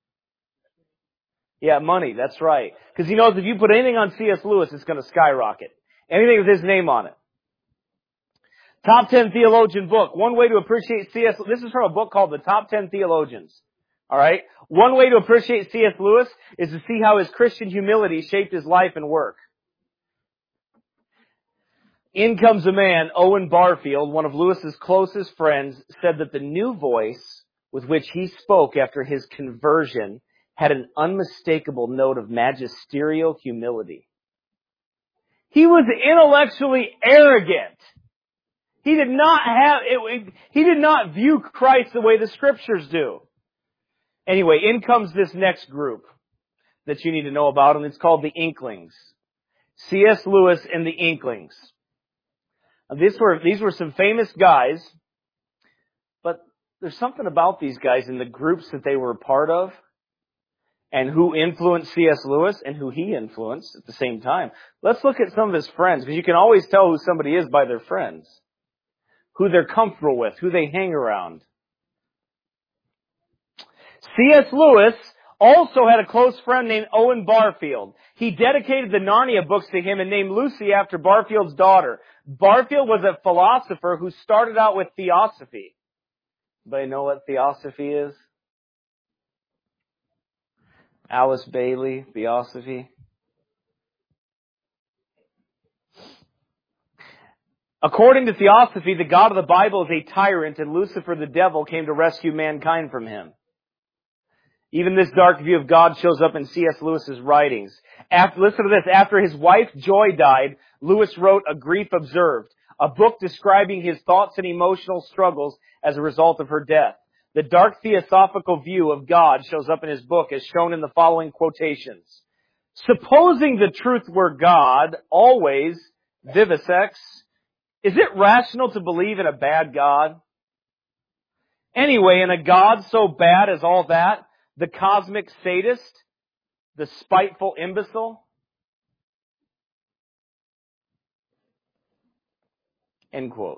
Yeah, money, that's right. Because he knows if you put anything on C S Lewis, it's going to skyrocket. Anything with his name on it. Top ten Theologian book. One way to appreciate C S This is from a book called The Top ten Theologians. Alright? One way to appreciate C S Lewis is to see how his Christian humility shaped his life and work. In comes a man, Owen Barfield, one of Lewis's closest friends, said that the new voice with which he spoke after his conversion had an unmistakable note of magisterial humility. He was intellectually arrogant. He did not have, it, he did not view Christ the way the Scriptures do. Anyway, in comes this next group that you need to know about, and it's called the Inklings. C S Lewis and the Inklings. These were, these were some famous guys, but there's something about these guys in the groups that they were a part of and who influenced C S Lewis and who he influenced at the same time. Let's look at some of his friends, because you can always tell who somebody is by their friends, who they're comfortable with, who they hang around. C S Lewis also had a close friend named Owen Barfield. He dedicated the Narnia books to him and named Lucy after Barfield's daughter. Barfield was a philosopher who started out with theosophy. Anybody know what theosophy is? Alice Bailey, theosophy. According to theosophy, the God of the Bible is a tyrant, and Lucifer, the devil, came to rescue mankind from him. Even this dark view of God shows up in C S Lewis's writings. After, listen to this. After his wife Joy died, Lewis wrote A Grief Observed. a book describing his thoughts and emotional struggles as a result of her death. The dark theosophical view of God shows up in his book as shown in the following quotations. Supposing the truth were God, always vivisex, is it rational to believe in a bad God? Anyway, in a God so bad as all that, the cosmic sadist, the spiteful imbecile? End quote.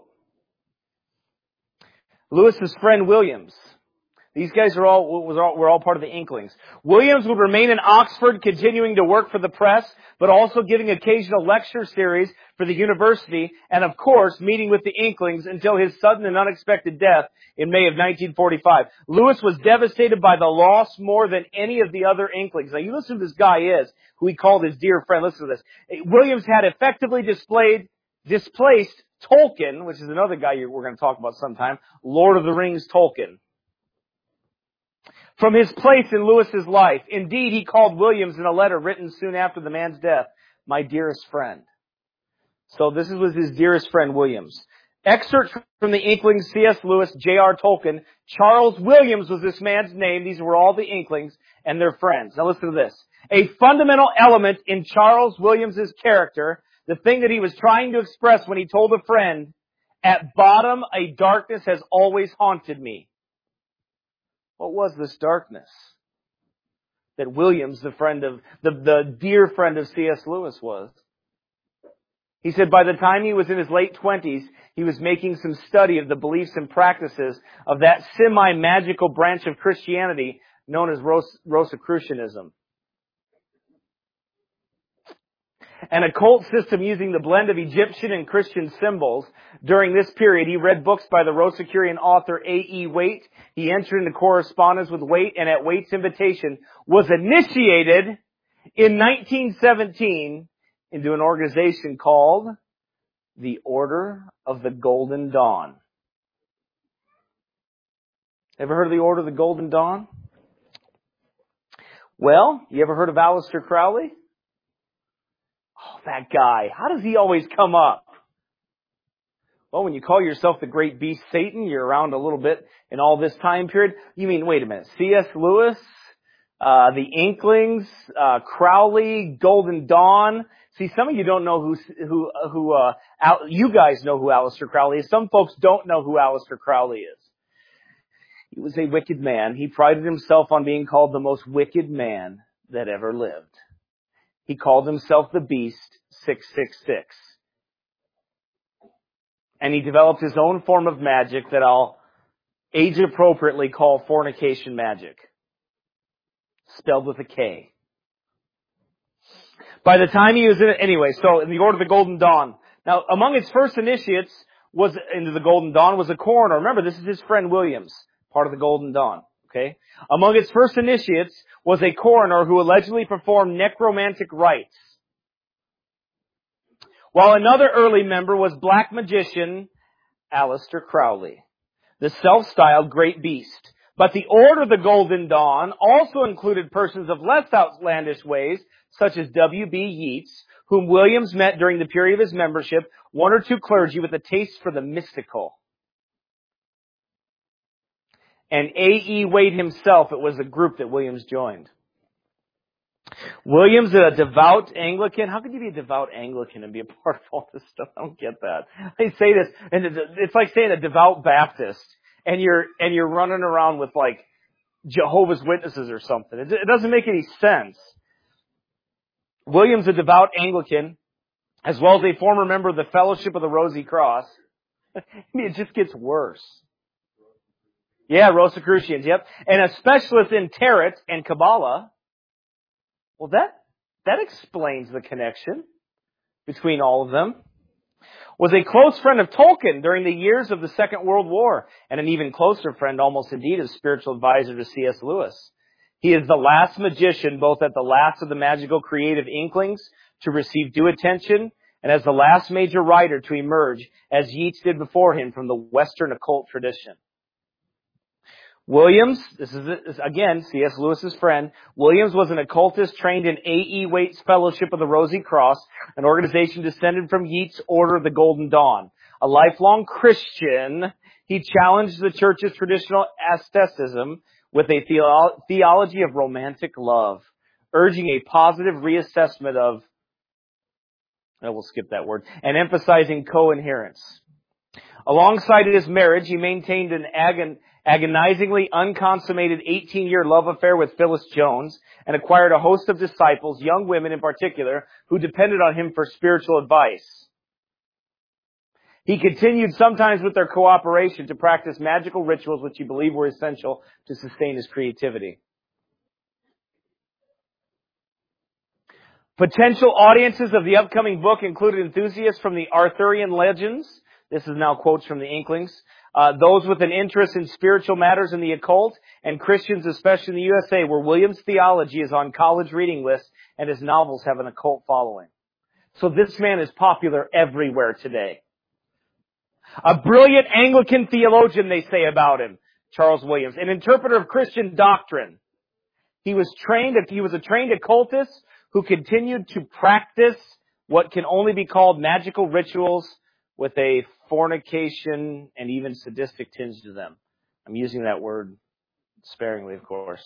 Lewis's friend Williams. These guys are all, was all, were all part of the Inklings. Williams would remain in Oxford, continuing to work for the press, but also giving occasional lecture series for the university, and of course, meeting with the Inklings until his sudden and unexpected death in May of nineteen forty-five. Lewis was devastated by the loss more than any of the other Inklings. Now, you listen to who this guy is, who he called his dear friend. Listen to this. Williams had effectively displayed, displaced Tolkien, which is another guy we're going to talk about sometime, Lord of the Rings Tolkien, from his place in Lewis's life. Indeed, he called Williams in a letter written soon after the man's death, my dearest friend. So this was his dearest friend, Williams. Excerpts from the Inklings, C S. Lewis, J R. Tolkien. Charles Williams was this man's name. These were all the Inklings and their friends. Now listen to this. A fundamental element in Charles Williams's character, the thing that he was trying to express when he told a friend, at bottom, a darkness has always haunted me. What was this darkness that Williams, the friend of, the, the dear friend of C S. Lewis was? He said by the time he was in his late twenties, he was making some study of the beliefs and practices of that semi-magical branch of Christianity known as Ros- Rosicrucianism. An occult system using the blend of Egyptian and Christian symbols. During this period, he read books by the Rosicrucian author A E Waite. He entered into correspondence with Waite, and at Waite's invitation was initiated in nineteen seventeen into an organization called the Order of the Golden Dawn. Ever heard of the Order of the Golden Dawn? Well, you ever heard of Aleister Crowley? Oh, that guy. How does he always come up? Well, when you call yourself the great beast Satan, you're around a little bit in all this time period. You mean, wait a minute, C S. Lewis, uh, the Inklings, uh, Crowley, Golden Dawn. See, some of you don't know who, who, who, uh, Al- you guys know who Aleister Crowley is. Some folks don't know who Aleister Crowley is. He was a wicked man. He prided himself on being called the most wicked man that ever lived. He called himself the Beast six six six. And he developed his own form of magic that I'll age appropriately call fornication magic. Spelled with a K. By the time he was in it, anyway, so in the Order of the Golden Dawn. Now, among its first initiates was, into the Golden Dawn, was a coroner. Remember, this is his friend Williams, part of the Golden Dawn. Okay? Among its first initiates was a coroner who allegedly performed necromantic rites. While another early member was black magician Aleister Crowley, the self-styled Great Beast. But the Order of the Golden Dawn also included persons of less outlandish ways, such as W B Yeats, whom Williams met during the period of his membership, one or two clergy with a taste for the mystical. And A E Waite himself, it was a group that Williams joined. Williams, a devout Anglican. How could you be a devout Anglican and be a part of all this stuff? I don't get that. They say this, and it's like saying a devout Baptist, and you're and you're running around with like Jehovah's Witnesses or something. It, it doesn't make any sense. Williams, a devout Anglican, as well as a former member of the Fellowship of the Rosy Cross. I mean, it just gets worse. Yeah, Rosicrucians, yep. And a specialist in Tarot and Kabbalah. Well, that, that explains the connection between all of them. Was a close friend of Tolkien during the years of the Second World War, and an even closer friend, almost indeed, as spiritual advisor to C S. Lewis. He is the last magician, both at the last of the magical creative Inklings, to receive due attention, and as the last major writer to emerge, as Yeats did before him, from the Western occult tradition. Williams, this is, again, C S. Lewis's friend. Williams was an occultist trained in A E Waite's Fellowship of the Rosy Cross, an organization descended from Yeats' Order of the Golden Dawn. A lifelong Christian, he challenged the church's traditional asceticism with a theo- theology of romantic love, urging a positive reassessment of, I will skip that word, and emphasizing co-inherence. Alongside his marriage, he maintained an agon- agonizingly unconsummated eighteen-year love affair with Phyllis Jones and acquired a host of disciples, young women in particular, who depended on him for spiritual advice. He continued sometimes with their cooperation to practice magical rituals which he believed were essential to sustain his creativity. Potential audiences of the upcoming book included enthusiasts from the Arthurian legends. This is now quotes from the Inklings. Uh, those with an interest in spiritual matters and the occult, and Christians, especially in the U S A, where Williams' theology is on college reading lists and his novels have an occult following. So this man is popular everywhere today. A brilliant Anglican theologian, they say about him, Charles Williams, an interpreter of Christian doctrine. He was trained, he was a trained occultist who continued to practice what can only be called magical rituals with a fornication and even sadistic tinge to them. I'm using that word sparingly, of course.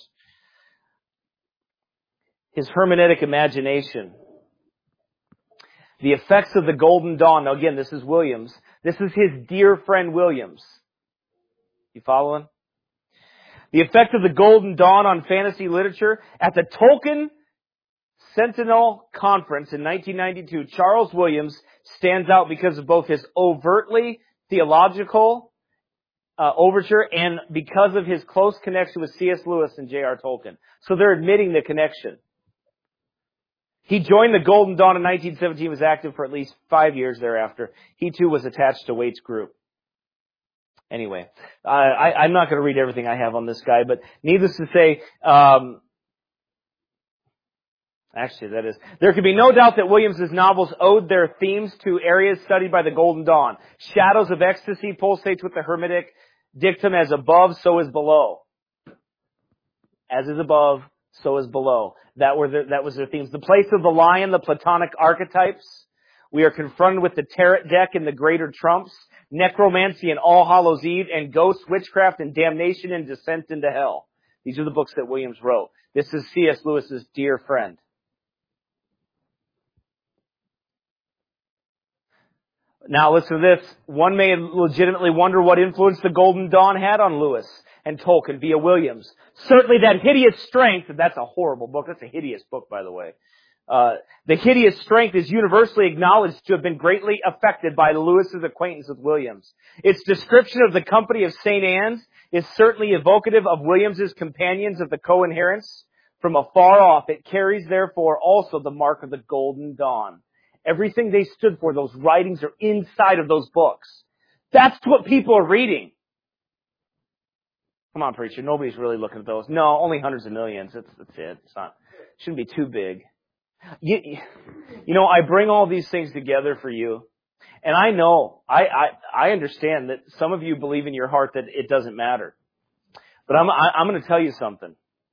His hermeneutic imagination. The effects of the Golden Dawn. Now again, this is Williams. This is his dear friend Williams. You following? The effect of the Golden Dawn on fantasy literature. At the Tolkien Sentinel Conference in nineteen ninety-two, Charles Williams stands out because of both his overtly theological uh, overture and because of his close connection with C S Lewis and J R Tolkien. So they're admitting the connection. He joined the Golden Dawn in nineteen seventeen, was active for at least five years thereafter. He too was attached to Waite's group. Anyway, uh, I, I'm not going to read everything I have on this guy, but needless to say, um, actually that is, there can be no doubt that Williams' novels owed their themes to areas studied by the Golden Dawn. Shadows of ecstasy pulsates with the Hermetic dictum, as above, so is below. As is above, so is below. That were the, that was their themes. The place of the lion, the Platonic archetypes. We are confronted with the tarot deck and the greater trumps, necromancy and All Hallows Eve, and ghost, witchcraft, and damnation and descent into hell. These are the books that Williams wrote. This is C S Lewis's dear friend. Now listen to this. One may legitimately wonder what influence the Golden Dawn had on Lewis and Tolkien via Williams. Certainly that hideous strength, and that's a horrible book. That's a hideous book, by the way. Uh, the hideous strength is universally acknowledged to have been greatly affected by Lewis's acquaintance with Williams. Its description of the company of Saint Anne's is certainly evocative of Williams's companions of the co-inherence. From afar off, it carries therefore also the mark of the Golden Dawn. Everything they stood for, those writings are inside of those books. That's what people are reading. Come on, preacher. Nobody's really looking at those. No, only hundreds of millions. That's, that's it. It's not, it shouldn't be too big. You, you know, I bring all these things together for you. And I know, I, I, I understand that some of you believe in your heart that it doesn't matter. But I'm, I, I'm going to tell you something.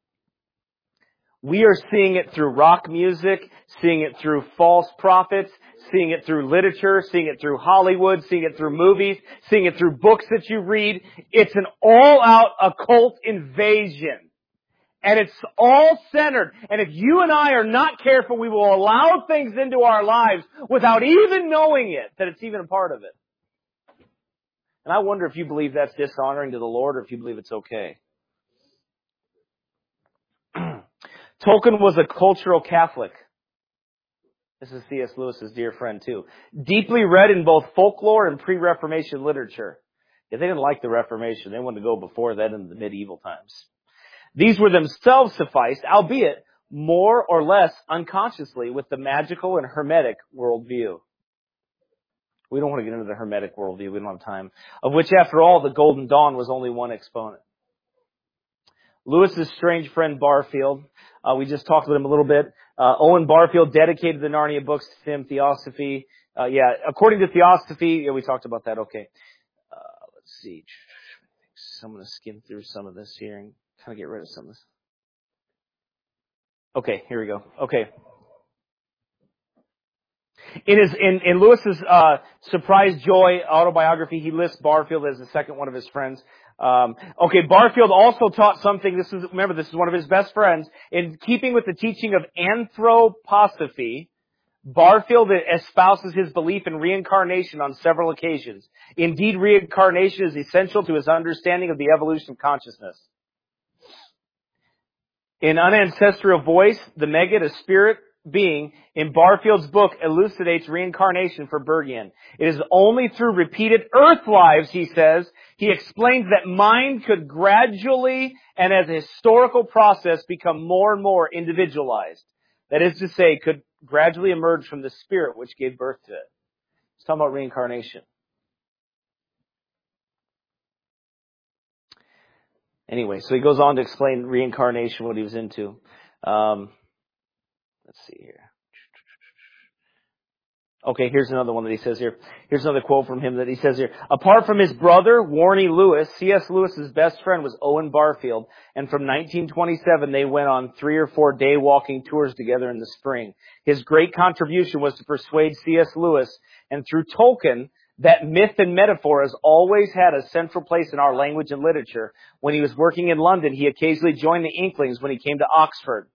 We are seeing it through rock music, seeing it through false prophets, seeing it through literature, seeing it through Hollywood, seeing it through movies, seeing it through books that you read. It's an all-out occult invasion. And it's all centered. And if you and I are not careful, we will allow things into our lives without even knowing it, that it's even a part of it. And I wonder if you believe that's dishonoring to the Lord or if you believe it's okay. Tolkien was a cultural Catholic. This is C S Lewis's dear friend too. Deeply read in both folklore and pre-Reformation literature. Yeah, they didn't like the Reformation. They wanted to go before that in the medieval times. These were themselves sufficed, albeit more or less unconsciously, with the magical and hermetic worldview. We don't want to get into the hermetic worldview. We don't have time. Of which, after all, the Golden Dawn was only one exponent. Lewis's strange friend Barfield. Uh, we just talked about him a little bit. Uh, Owen Barfield dedicated the Narnia books to him. Theosophy. Uh, yeah, according to Theosophy, yeah, we talked about that. Okay. Uh, let's see. So I'm going to skim through some of this here and kind of get rid of some of this. Okay, here we go. Okay. In his in, in Lewis's uh, Surprise Joy autobiography, he lists Barfield as the second one of his friends. Um, okay, Barfield also taught something. This is remember, this is one of his best friends. In keeping with the teaching of anthroposophy, Barfield espouses his belief in reincarnation on several occasions. Indeed, reincarnation is essential to his understanding of the evolution of consciousness. In Unancestral Voice, the Megid, a spirit being, in Barfield's book, elucidates reincarnation for Bergian. It is only through repeated earth lives, he says, he explains that mind could gradually and as a historical process become more and more individualized. That is to say, could gradually emerge from the spirit which gave birth to it. He's talking about reincarnation. Anyway, so he goes on to explain reincarnation, what he was into. Um, let's see here. Okay, here's another one that he says here. Here's another quote from him that he says here. Apart from his brother, Warnie Lewis, C S. Lewis's best friend was Owen Barfield, and from nineteen twenty-seven they went on three or four day walking tours together in the spring. His great contribution was to persuade C S. Lewis, and through Tolkien, that myth and metaphor has always had a central place in our language and literature. When he was working in London, he occasionally joined the Inklings when he came to Oxford.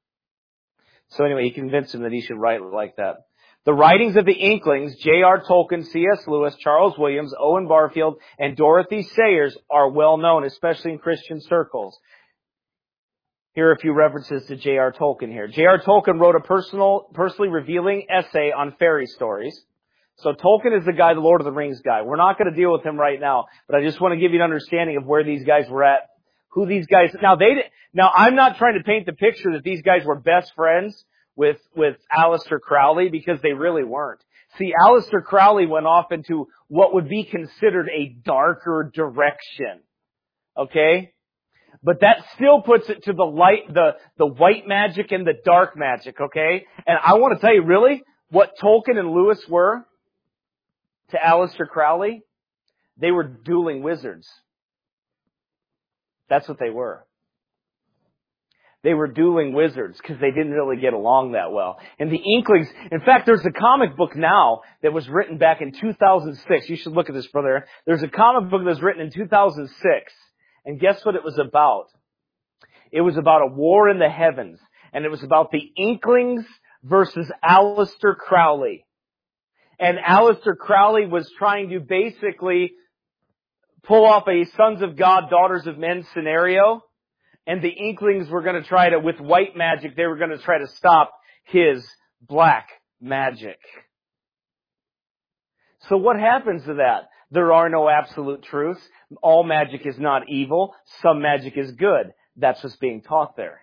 So anyway, he convinced him that he should write like that. The writings of the Inklings, J R. Tolkien, C S. Lewis, Charles Williams, Owen Barfield, and Dorothy Sayers are well known, especially in Christian circles. Here are a few references to J R. Tolkien here. J R. Tolkien wrote a personal, personally revealing essay on fairy stories. So Tolkien is the guy, the Lord of the Rings guy. We're not going to deal with him right now, but I just want to give you an understanding of where these guys were at, who these guys. Now they, now I'm not trying to paint the picture that these guys were best friends with with Aleister Crowley, because they really weren't. See, Aleister Crowley went off into what would be considered a darker direction. Okay? But that still puts it to the light, the, the white magic and the dark magic, okay? And I want to tell you, really, what Tolkien and Lewis were to Aleister Crowley, they were dueling wizards. That's what they were. They were dueling wizards because they didn't really get along that well. And the Inklings, in fact, there's a comic book now that was written back in two thousand six. You should look at this, brother. There's a comic book that was written in two thousand six. And guess what it was about? It was about a war in the heavens. And it was about the Inklings versus Aleister Crowley. And Aleister Crowley was trying to basically pull off a Sons of God, Daughters of Men scenario. And the Inklings were going to try to, with white magic, they were going to try to stop his black magic. So what happens to that? There are no absolute truths. All magic is not evil. Some magic is good. That's what's being taught there.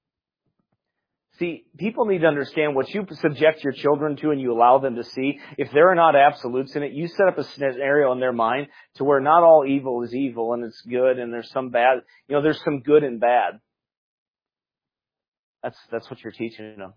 See, people need to understand what you subject your children to and you allow them to see. If there are not absolutes in it, you set up a scenario in their mind to where not all evil is evil and it's good and there's some bad. You know, there's some good and bad. That's, that's what you're teaching them.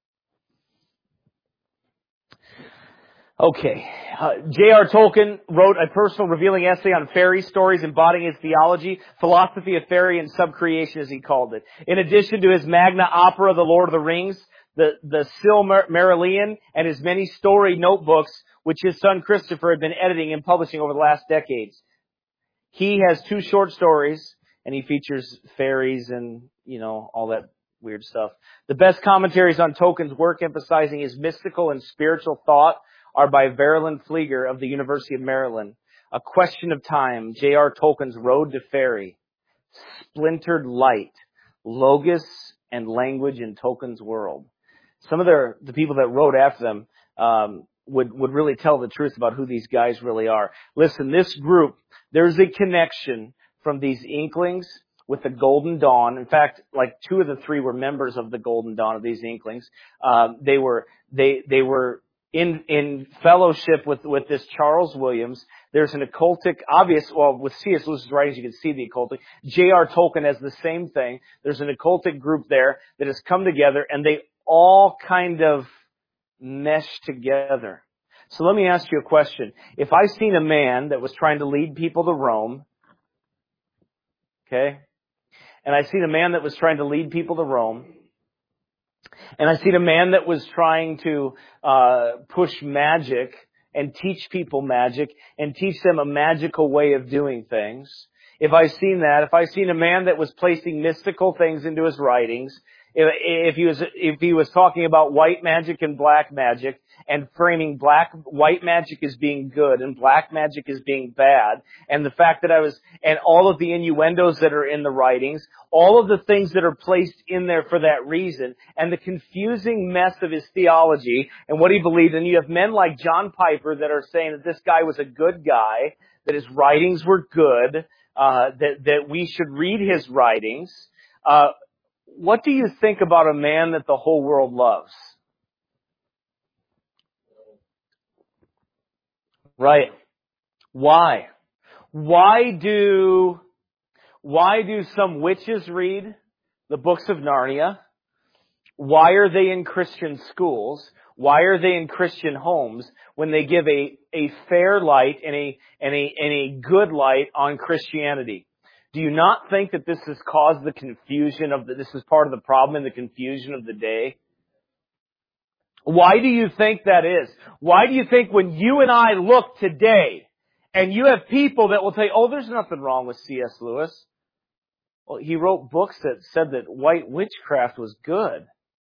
Okay. Uh, J R. Tolkien wrote a personal revealing essay on fairy stories embodying his theology, philosophy of fairy and subcreation as he called it. In addition to his magna opera, The Lord of the Rings, the, the Silmarillion, and his many story notebooks, which his son Christopher had been editing and publishing over the last decades. He has two short stories, and he features fairies and, you know, all that weird stuff. The best commentaries on Tolkien's work emphasizing his mystical and spiritual thought are by Verlyn Flieger of the University of Maryland. A Question of Time, J R. Tolkien's Road to Fairy, Splintered Light, Logos and Language in Tolkien's World. Some of their, the people that wrote after them um, would, would really tell the truth about who these guys really are. Listen, this group, there's a connection from these Inklings with the Golden Dawn. In fact, like two of the three were members of the Golden Dawn of these Inklings. Um, they were, they, they were, In, in fellowship with, with this Charles Williams. There's an occultic, obvious, well, with C S. Lewis's writings, you can see the occultic. J R. Tolkien has the same thing. There's an occultic group there that has come together, and they all kind of mesh together. So let me ask you a question. If I seen a man that was trying to lead people to Rome, okay, and I seen a man that was trying to lead people to Rome, And I seen a man that was trying to uh push magic and teach people magic and teach them a magical way of doing things. If I've seen that, if I've seen a man that was placing mystical things into his writings, if, if he was if he was talking about white magic and black magic and framing black white magic as being good and black magic as being bad, and the fact that I was and all of the innuendos that are in the writings, all of the things that are placed in there for that reason, and the confusing mess of his theology and what he believed, and you have men like John Piper that are saying that this guy was a good guy, that his writings were good, uh, that that we should read his writings. Uh, what do you think about a man that the whole world loves? Right. Why? Why do, why do some witches read the books of Narnia? Why are they in Christian schools? Why are they in Christian homes when they give a, a fair light and a, and a, and a good light on Christianity? Do you not think that this has caused the confusion of the, this is part of the problem and the confusion of the day? Why do you think that is? Why do you think when you and I look today, and you have people that will say, oh, there's nothing wrong with C S Lewis. Well, he wrote books that said that white witchcraft was good.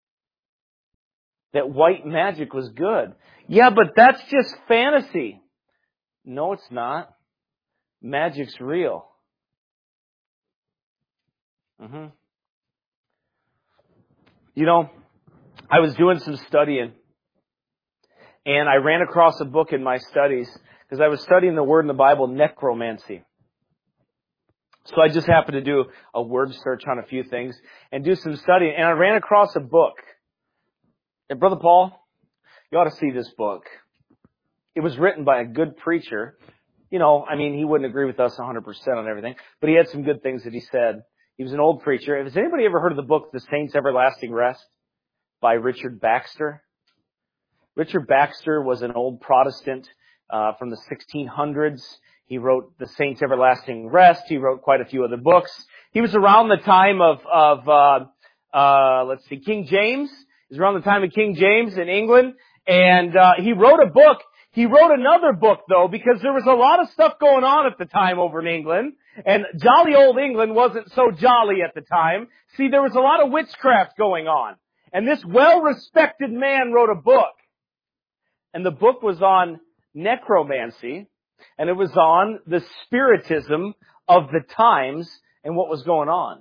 That white magic was good. Yeah, but that's just fantasy. No, it's not. Magic's real. Mm-hmm. You know, I was doing some studying, and I ran across a book in my studies, because I was studying the word in the Bible, necromancy. So I just happened to do a word search on a few things and do some studying, and I ran across a book. And Brother Paul, you ought to see this book. It was written by a good preacher. You know, I mean, he wouldn't agree with us one hundred percent on everything, but he had some good things that he said. He was an old preacher. Has anybody ever heard of the book, The Saints' Everlasting Rest, by Richard Baxter? Richard Baxter was an old Protestant uh, from the sixteen hundreds. He wrote The Saints' Everlasting Rest. He wrote quite a few other books. He was around the time of, of uh, uh, let's see, King James. He was around the time of King James in England. And uh, he wrote a book. He wrote another book, though, because there was a lot of stuff going on at the time over in England. And jolly old England wasn't so jolly at the time. See, there was a lot of witchcraft going on. And this well-respected man wrote a book. And the book was on necromancy. And it was on the spiritism of the times and what was going on.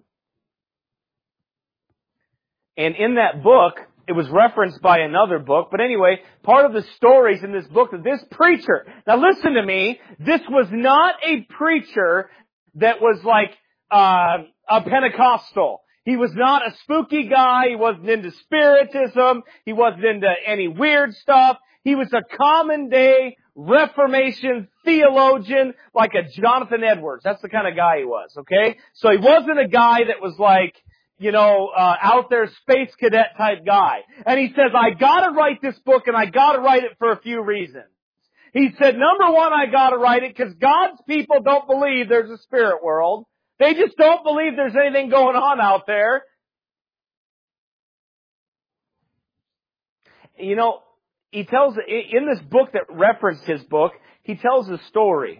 And in that book, it was referenced by another book. But anyway, part of the stories in this book, that this preacher, now listen to me, this was not a preacher that was like uh, a Pentecostal. He was not a spooky guy. He wasn't into spiritism. He wasn't into any weird stuff. He was a common day Reformation theologian like a Jonathan Edwards. That's the kind of guy he was, okay? So he wasn't a guy that was like, you know, uh, out there space cadet type guy. And he says, I gotta write this book, and I gotta write it for a few reasons. He said, number one, I gotta write it because God's people don't believe there's a spirit world. They just don't believe there's anything going on out there. You know, he tells, in this book that referenced his book, he tells a story.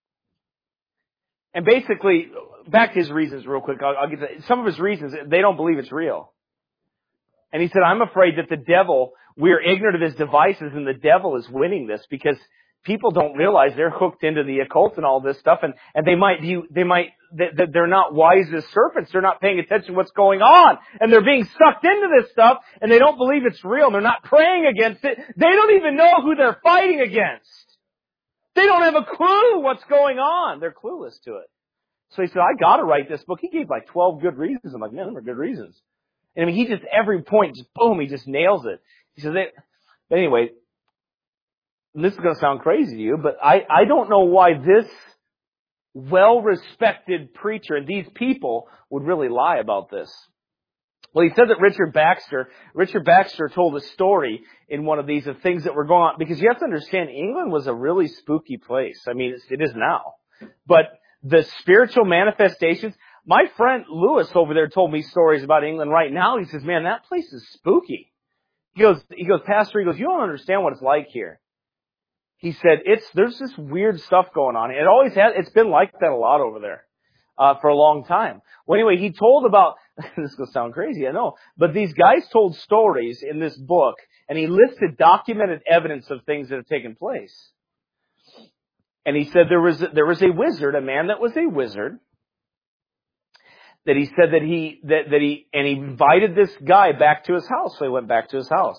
And basically, back to his reasons real quick. I'll, I'll get to, some of his reasons, they don't believe it's real. And he said, I'm afraid that the devil, we're ignorant of his devices, and the devil is winning this because people don't realize they're hooked into the occult and all this stuff, and, and they might view, they might, that they're not wise as serpents. They're not paying attention to what's going on. And they're being sucked into this stuff, and they don't believe it's real. They're not praying against it. They don't even know who they're fighting against. They don't have a clue what's going on. They're clueless to it. So he said, I gotta write this book. He gave like twelve good reasons. I'm like, man, those are good reasons. And I mean, he just, every point, just boom, he just nails it. He says, but anyway, this is going to sound crazy to you, but I, I don't know why this well-respected preacher and these people would really lie about this. Well, he said that Richard Baxter, Richard Baxter told a story in one of these of things that were going on, because you have to understand, England was a really spooky place. I mean, it's, it is now. But the spiritual manifestations, My friend Lewis over there told me stories about England right now. He says, man, that place is spooky. He goes, he goes, Pastor, he goes, you don't understand what it's like here. He said, it's, there's this weird stuff going on. It always has, it's been like that a lot over there, uh, for a long time. Well, anyway, he told about, this is going to sound crazy, I know, but these guys told stories in this book, and he listed documented evidence of things that have taken place. And he said there was, there was a wizard, a man that was a wizard, that he said that he, that, that he, and he invited this guy back to his house. So he went back to his house.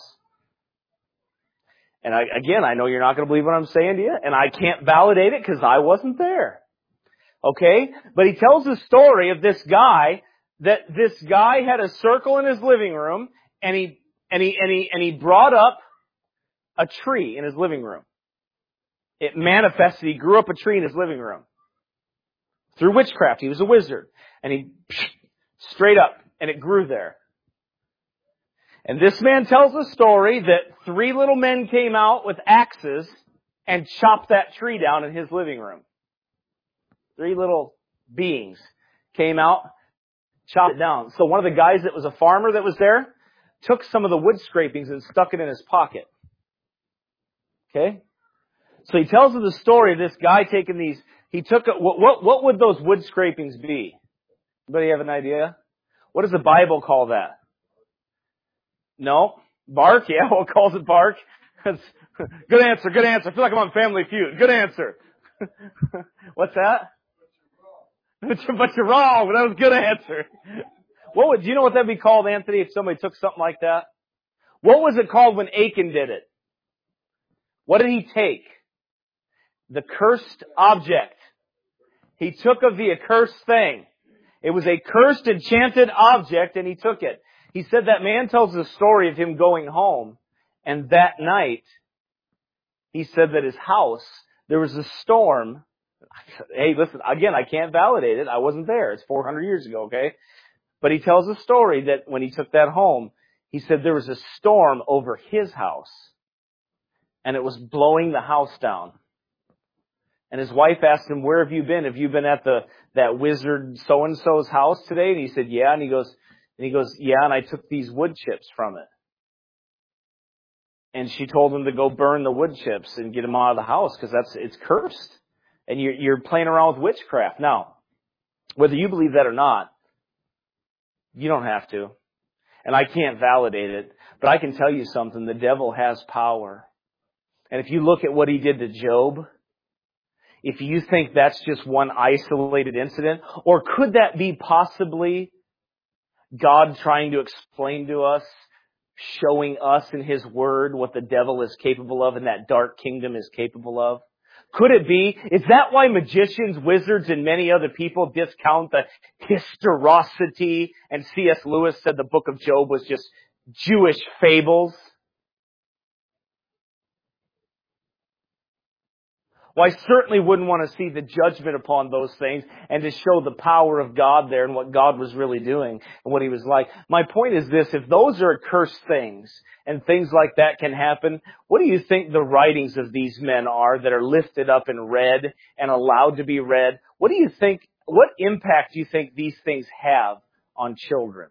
And I, again, I know you're not going to believe what I'm saying to you, and I can't validate it because I wasn't there. Okay? But he tells the story of this guy, that this guy had a circle in his living room, and he, and he, and he, and he brought up a tree in his living room. It manifested, he grew up a tree in his living room. Through witchcraft. He was a wizard. And he, straight up, and it grew there. And this man tells the story that three little men came out with axes and chopped that tree down in his living room. Three little beings came out, chopped it down. So one of the guys that was a farmer that was there took some of the wood scrapings and stuck it in his pocket. Okay? So he tells us the story of this guy taking these, he took, a, what, what, what would those wood scrapings be? Anybody have an idea? What does the Bible call that? No? Bark? Yeah, what calls it bark? Good answer, good answer. I feel like I'm on Family Feud. Good answer. What's that? But you're wrong, but that was a good answer. What would, do you know what that'd be called, Anthony, if somebody took something like that? What was it called when Achan did it? What did he take? The cursed object. He took of the accursed thing. It was a cursed, enchanted object, and he took it. He said that man tells the story of him going home, and that night, he said that his house, there was a storm. Hey, listen, again, I can't validate it. I wasn't there. It's four hundred years ago, okay? But he tells a story that when he took that home, he said there was a storm over his house, and it was blowing the house down. And his wife asked him, where have you been? Have you been at the, that wizard so-and-so's house today? And he said, yeah. And he goes, and he goes, yeah, and I took these wood chips from it. And she told him to go burn the wood chips and get them out of the house because that's, it's cursed. And you're, you're playing around with witchcraft. Now, whether you believe that or not, you don't have to. And I can't validate it. But I can tell you something. The devil has power. And if you look at what he did to Job, if you think that's just one isolated incident, or could that be possibly God trying to explain to us, showing us in His Word what the devil is capable of and that dark kingdom is capable of? Could it be? Is that why magicians, wizards, and many other people discount the historicity? And C S Lewis said the book of Job was just Jewish fables. Well, I certainly wouldn't want to see the judgment upon those things and to show the power of God there and what God was really doing and what He was like. My point is this, if those are accursed things and things like that can happen, what do you think the writings of these men are that are lifted up and read and allowed to be read? What do you think, what impact do you think these things have on children?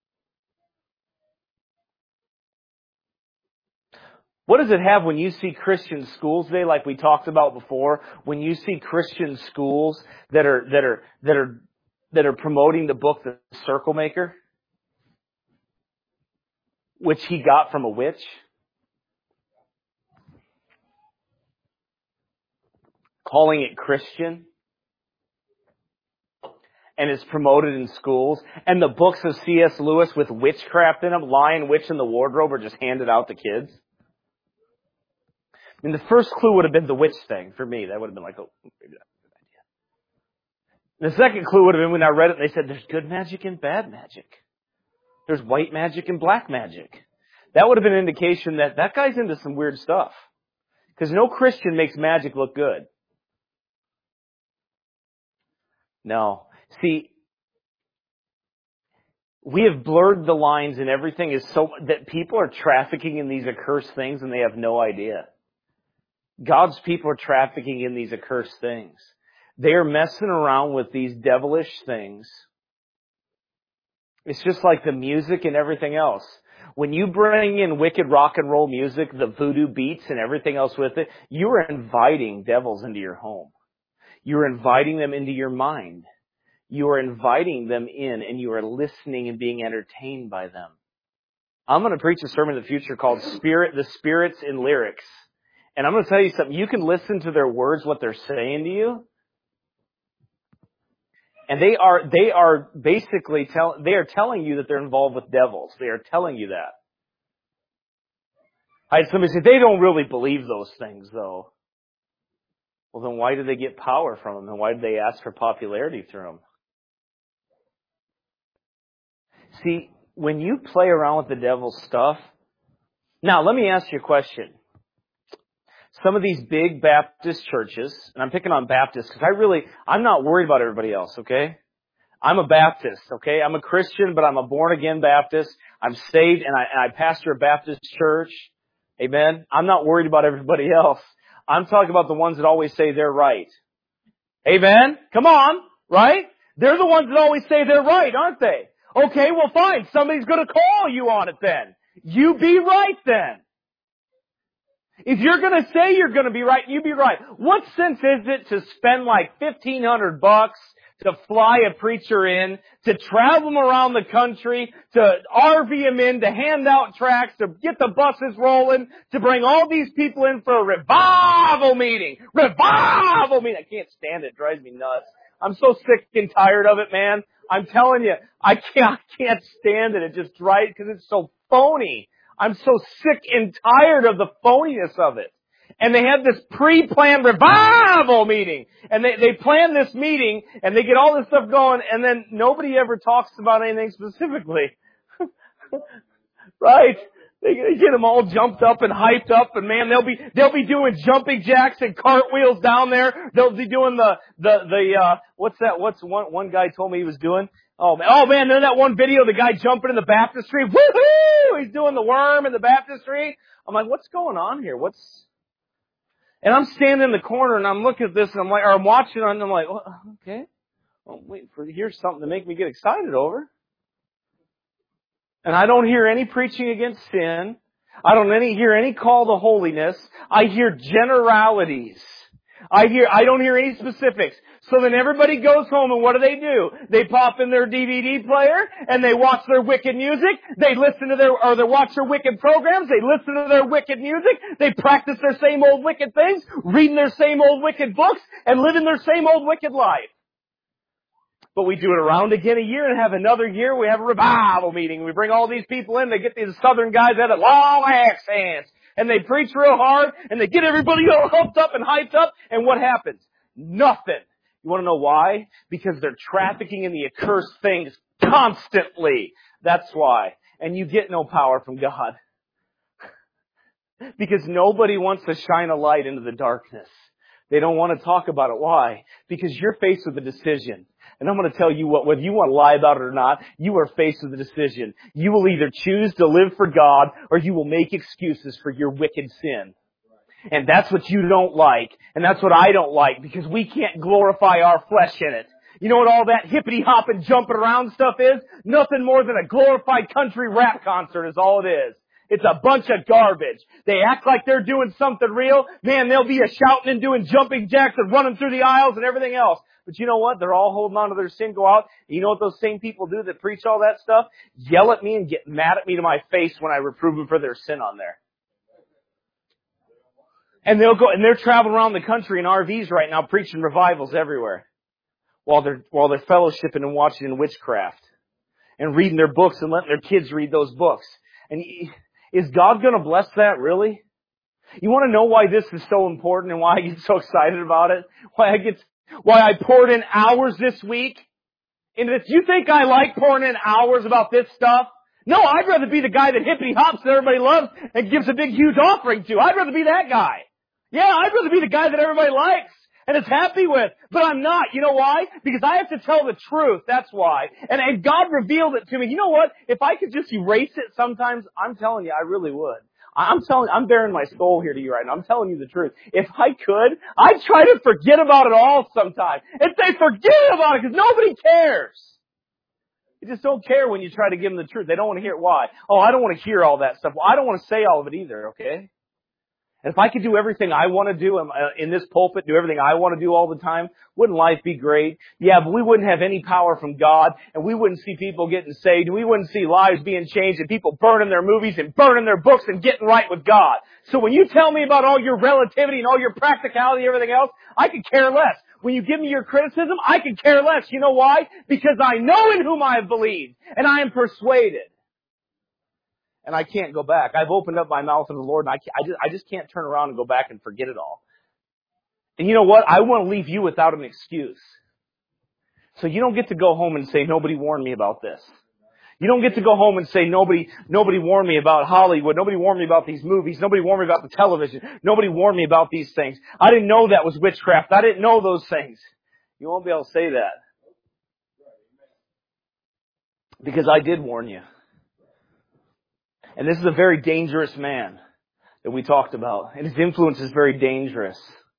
What does it have when you see Christian schools today, like we talked about before, when you see Christian schools that are, that are, that are, that are promoting the book, The Circle Maker, which he got from a witch? Calling it Christian. And it's promoted in schools. And the books of C S Lewis with witchcraft in them, Lion, Witch, and the Wardrobe, are just handed out to kids. I mean, the first clue would have been the witch thing for me. That would have been like, oh, maybe that's a good idea. The second clue would have been when I read it, they said there's good magic and bad magic. There's white magic and black magic. That would have been an indication that that guy's into some weird stuff. Because no Christian makes magic look good. No. See, we have blurred the lines and everything is so that people are trafficking in these accursed things and they have no idea. God's people are trafficking in these accursed things. They are messing around with these devilish things It's just like the music and everything else. When you bring in wicked rock and roll music, the voodoo beats and everything else with it, you are inviting devils into your home. You're inviting them into your mind. You are inviting them in, and you are listening and being entertained by them. I'm going to preach a sermon in the future called Spirit, the Spirits in Lyrics. And I'm going to tell you something. You can listen to their words, what they're saying to you. And they are, they are basically tell, they are telling you that they're involved with devils. They are telling you that. I had somebody say, they don't really believe those things though. Well, then why do they get power from them? And why do they ask for popularity through them? See, when you play around with the devil's stuff, now let me ask you a question. Some of these big Baptist churches, and I'm picking on Baptists because I really, I'm not worried about everybody else, okay? I'm a Baptist, okay? I'm a Christian, but I'm a born-again Baptist. I'm saved, and I, and I pastor a Baptist church. Amen? I'm not worried about everybody else. I'm talking about the ones that always say they're right. Amen? Come on, right? They're the ones that always say they're right, aren't they? Okay, well fine. Somebody's going to call you on it then. You be right then. If you're going to say you're going to be right, you be right. What sense is it to spend like fifteen hundred bucks to fly a preacher in, to travel them around the country, to R V them in, to hand out tracts, to get the buses rolling, to bring all these people in for a revival meeting? Revival meeting! I can't stand it. It drives me nuts. I'm so sick and tired of it, man. I'm telling you, I can't, I can't stand it. It just drives, because it's so phony. I'm so sick and tired of the phoniness of it. And they have this pre-planned revival meeting. And they, they plan this meeting, and they get all this stuff going, and then nobody ever talks about anything specifically. Right? They get them all jumped up and hyped up, and man, they'll be, they'll be doing jumping jacks and cartwheels down there. They'll be doing the, the, the, uh, what's that, what's one, one guy told me he was doing? Oh man, oh man, then that one video, the guy jumping in the baptistry, woohoo! He's doing the worm in the baptistry. I'm like, what's going on here? What's, and I'm standing in the corner and I'm looking at this and I'm like, or I'm watching it and I'm like, oh, okay. Well, wait for, here's something to make me get excited over. And I don't hear any preaching against sin. I don't any, hear any call to holiness. I hear generalities. I hear, I don't hear any specifics. So then everybody goes home and what do they do? They pop in their D V D player and they watch their wicked music. They listen to their, or they watch their wicked programs. They listen to their wicked music. They practice their same old wicked things, reading their same old wicked books, and living their same old wicked life. But we do it around again a year and have another year. We have a revival meeting. We bring all these people in. They get these southern guys that have long accents. And they preach real hard. And they get everybody all humped up and hyped up. And what happens? Nothing. You want to know why? Because they're trafficking in the accursed things constantly. That's why. And you get no power from God. Because nobody wants to shine a light into the darkness. They don't want to talk about it. Why? Because you're faced with a decision. And I'm going to tell you what, whether you want to lie about it or not, you are faced with a decision. You will either choose to live for God or you will make excuses for your wicked sin. And that's what you don't like. And that's what I don't like because we can't glorify our flesh in it. You know what all that hippity hopping, jumping around stuff is? Nothing more than a glorified country rap concert is all it is. It's a bunch of garbage. They act like they're doing something real. Man, they'll be a shouting and doing jumping jacks and running through the aisles and everything else. But you know what? They're all holding on to their sin, go out. You know what those same people do that preach all that stuff? Yell at me and get mad at me to my face when I reprove them for their sin on there. And they'll go, and they're traveling around the country in R Vs right now preaching revivals everywhere. While they're, while they're fellowshipping and watching in witchcraft. And reading their books and letting their kids read those books. And is God going to bless that, really? You want to know why this is so important and why I get so excited about it? Why I get, why I poured in hours this week into this? You think I like pouring in hours about this stuff? No, I'd rather be the guy that hippity hops that everybody loves and gives a big huge offering to. I'd rather be that guy. Yeah, I'd rather be the guy that everybody likes and is happy with. But I'm not. You know why? Because I have to tell the truth. That's why. And, and God revealed it to me. You know what? If I could just erase it sometimes, I'm telling you, I really would. I'm telling, I'm bearing my soul here to you right now. I'm telling you the truth. If I could, I'd try to forget about it all sometime and say, forget about it because nobody cares. They just don't care when you try to give them the truth. They don't want to hear it. Why? Oh, I don't want to hear all that stuff. Well, I don't want to say all of it either, okay? And if I could do everything I want to do in this pulpit, do everything I want to do all the time, wouldn't life be great? Yeah, but we wouldn't have any power from God, and we wouldn't see people getting saved, and we wouldn't see lives being changed, and people burning their movies and burning their books and getting right with God. So when you tell me about all your relativity and all your practicality and everything else, I could care less. When you give me your criticism, I could care less. You know why? Because I know in whom I have believed, and I am persuaded. And I can't go back. I've opened up my mouth to the Lord, and I, can't, I, just, I just can't turn around and go back and forget it all. And you know what? I want to leave you without an excuse. So you don't get to go home and say, nobody warned me about this. You don't get to go home and say, nobody, nobody warned me about Hollywood. Nobody warned me about these movies. Nobody warned me about the television. Nobody warned me about these things. I didn't know that was witchcraft. I didn't know those things. You won't be able to say that. Because I did warn you. And this is a very dangerous man that we talked about. And his influence is very dangerous.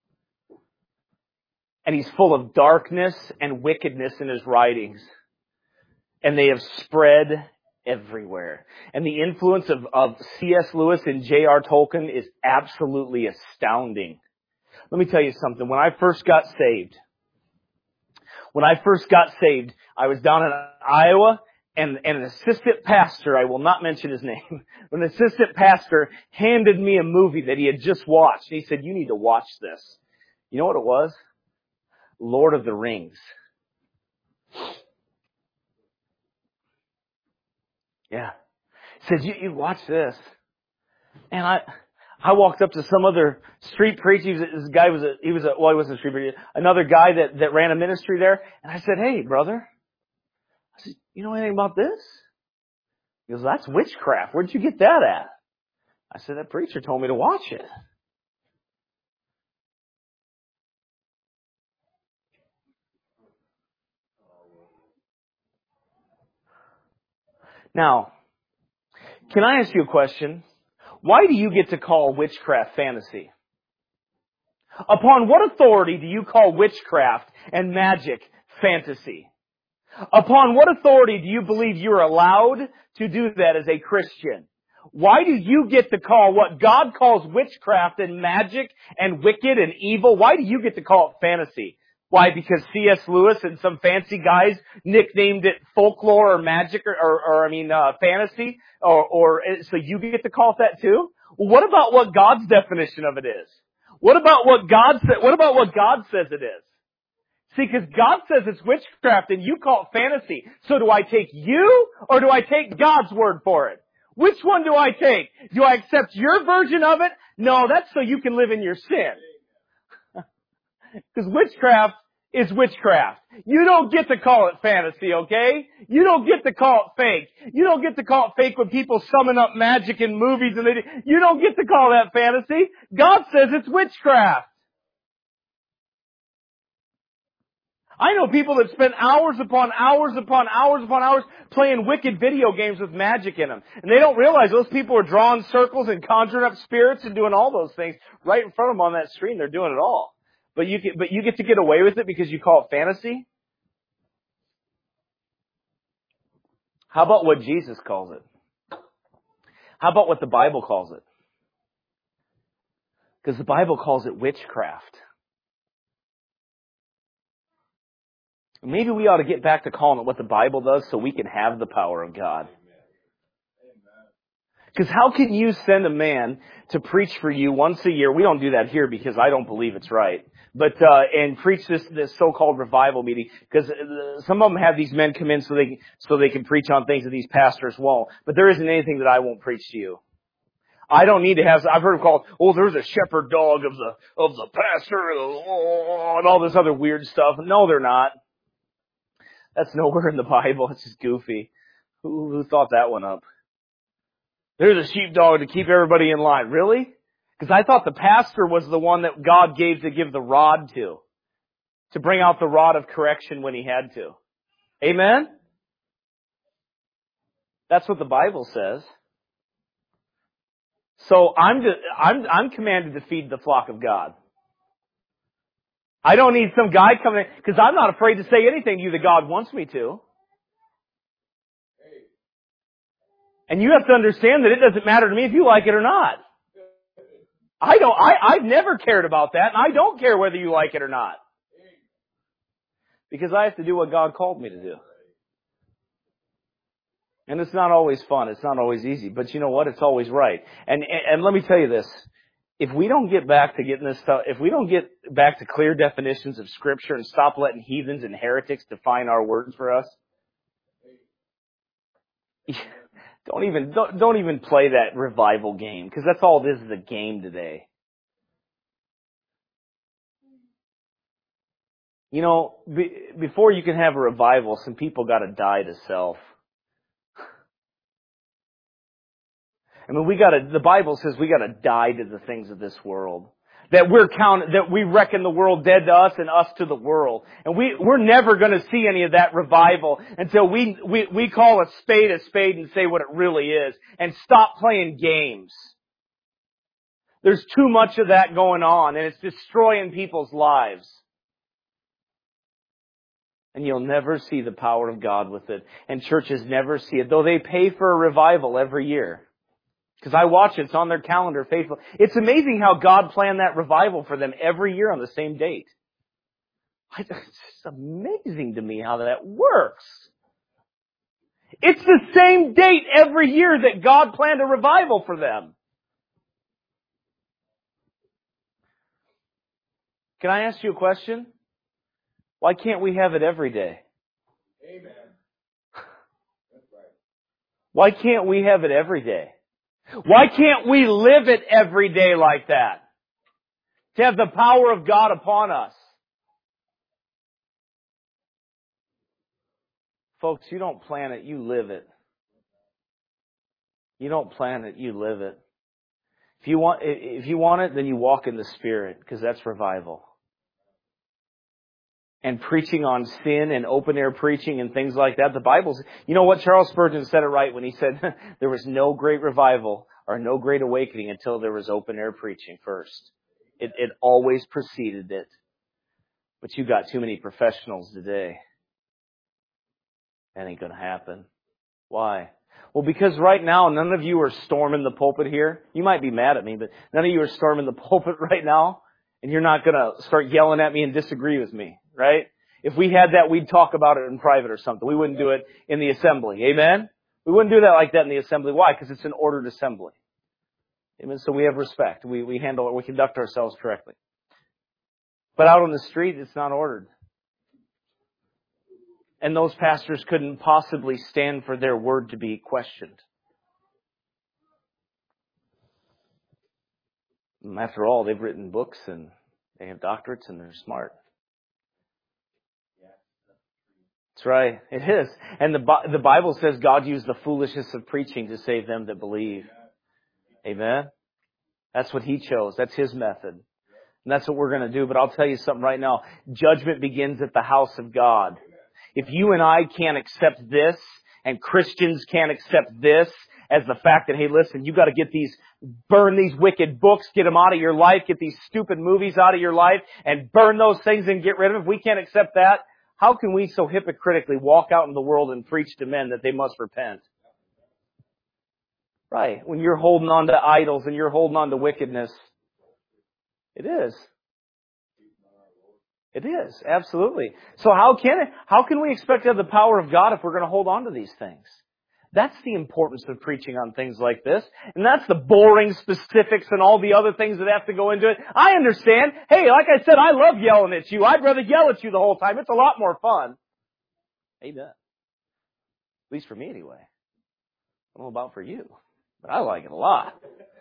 And he's full of darkness and wickedness in his writings. And they have spread everywhere. And the influence of, of C S Lewis and J R Tolkien is absolutely astounding. Let me tell you something. When I first got saved, when I first got saved, I was down in Iowa. And, and an assistant pastor, I will not mention his name, an assistant pastor handed me a movie that he had just watched. And he said, you need to watch this. You know what it was? Lord of the Rings. Yeah. He said, you, you watch this. And I, I walked up to some other street preacher. He was, this guy was a, he was a, well, he wasn't a street preacher, another guy that, that ran a ministry there. And I said, hey, brother. I said, you know anything about this? He goes, that's witchcraft. Where'd you get that at? I said, that preacher told me to watch it. Now, can I ask you a question? Why do you get to call witchcraft fantasy? Upon what authority do you call witchcraft and magic fantasy? Upon what authority do you believe you're allowed to do that as a Christian? Why do you get to call what God calls witchcraft and magic and wicked and evil, why do you get to call it fantasy? Why? Because C S Lewis and some fancy guys nicknamed it folklore or magic or, or, or I mean, uh, fantasy? Or, or, so you get to call it that too? Well, what about what God's definition of it is? What about what God said, what about what God says it is? See, because God says it's witchcraft and you call it fantasy. So do I take you or do I take God's word for it? Which one do I take? Do I accept your version of it? No, that's so you can live in your sin. Because witchcraft is witchcraft. You don't get to call it fantasy, okay? You don't get to call it fake. You don't get to call it fake when people summon up magic in movies and they do. You don't get to call that fantasy. God says it's witchcraft. I know people that spend hours upon hours upon hours upon hours playing wicked video games with magic in them. And they don't realize those people are drawing circles and conjuring up spirits and doing all those things right in front of them on that screen. They're doing it all. But you get, but you get to get away with it because you call it fantasy? How about what Jesus calls it? How about what the Bible calls it? Because the Bible calls it witchcraft. Maybe we ought to get back to calling it what the Bible does so we can have the power of God. Because how can you send a man to preach for you once a year? We don't do that here because I don't believe it's right. But, uh, and preach this, this so-called revival meeting. Because some of them have these men come in so they, so they can preach on things that these pastors won't. But there isn't anything that I won't preach to you. I don't need to have, I've heard it called, oh, there's a shepherd dog of the, of the pastor and all this other weird stuff. No, they're not. That's nowhere in the Bible. It's just goofy. Who, who thought that one up? There's a sheepdog to keep everybody in line. Really? Because I thought the pastor was the one that God gave to give the rod to. To bring out the rod of correction when he had to. Amen? That's what the Bible says. So I'm, to, I'm, I'm commanded to feed the flock of God. I don't need some guy coming in, because I'm not afraid to say anything to you that God wants me to. And you have to understand that it doesn't matter to me if you like it or not. I don't, I, I've never cared about that, and I don't care whether you like it or not. Because I have to do what God called me to do. And it's not always fun. It's not always easy. But you know what? It's always right. And, and, and let me tell you this. If we don't get back to getting this stuff, if we don't get back to clear definitions of Scripture and stop letting heathens and heretics define our words for us, don't even, don't, don't even play that revival game, because that's all this is, a game today. You know, be, before you can have a revival, some people got to die to self. I mean, we gotta, the Bible says we gotta die to the things of this world. That we're counted, that we reckon the world dead to us and us to the world. And we, we're never gonna see any of that revival until we, we, we call a spade a spade and say what it really is. And stop playing games. There's too much of that going on, and it's destroying people's lives. And you'll never see the power of God with it. And churches never see it, though they pay for a revival every year. Because I watch it. It's on their calendar, faithful. It's amazing how God planned that revival for them every year on the same date. It's just amazing to me how that works. It's the same date every year that God planned a revival for them. Can I ask you a question? Why can't we have it every day? Amen. That's right. Why can't we have it every day? Why can't we live it every day like that? To have the power of God upon us. Folks, you don't plan it, you live it. You don't plan it, you live it. If you want, if you want it, then you walk in the Spirit, because that's revival. And preaching on sin and open air preaching and things like that. The Bible's, you know what? Charles Spurgeon said it right when he said there was no great revival or no great awakening until there was open air preaching first. It, it always preceded it. But you got too many professionals today. That ain't going to happen. Why? Well, because right now none of you are storming the pulpit here. You might be mad at me, but none of you are storming the pulpit right now. And you're not going to start yelling at me and disagree with me, right? If we had that, we'd talk about it in private or something. We wouldn't do it in the assembly. Amen? We wouldn't do that like that in the assembly. Why? Because it's an ordered assembly. Amen? So we have respect. We, we handle it. We conduct ourselves correctly. But out on the street, it's not ordered. And those pastors couldn't possibly stand for their word to be questioned. After all, they've written books and they have doctorates and they're smart. That's right. It is. And the the Bible says God used the foolishness of preaching to save them that believe. Amen? That's what He chose. That's His method. And that's what we're going to do. But I'll tell you something right now. Judgment begins at the house of God. If you and I can't accept this, and Christians can't accept this, as the fact that, hey, listen, you got to get these, burn these wicked books, get them out of your life, get these stupid movies out of your life, and burn those things and get rid of them. If we can't accept that, how can we so hypocritically walk out in the world and preach to men that they must repent? Right. When you're holding on to idols and you're holding on to wickedness. It is. It is. Absolutely. So how can it, how can we expect to have the power of God if we're going to hold on to these things? That's the importance of preaching on things like this. And that's the boring specifics and all the other things that have to go into it. I understand. Hey, like I said, I love yelling at you. I'd rather yell at you the whole time. It's a lot more fun. Amen. At least for me anyway. I don't know about for you, but I like it a lot.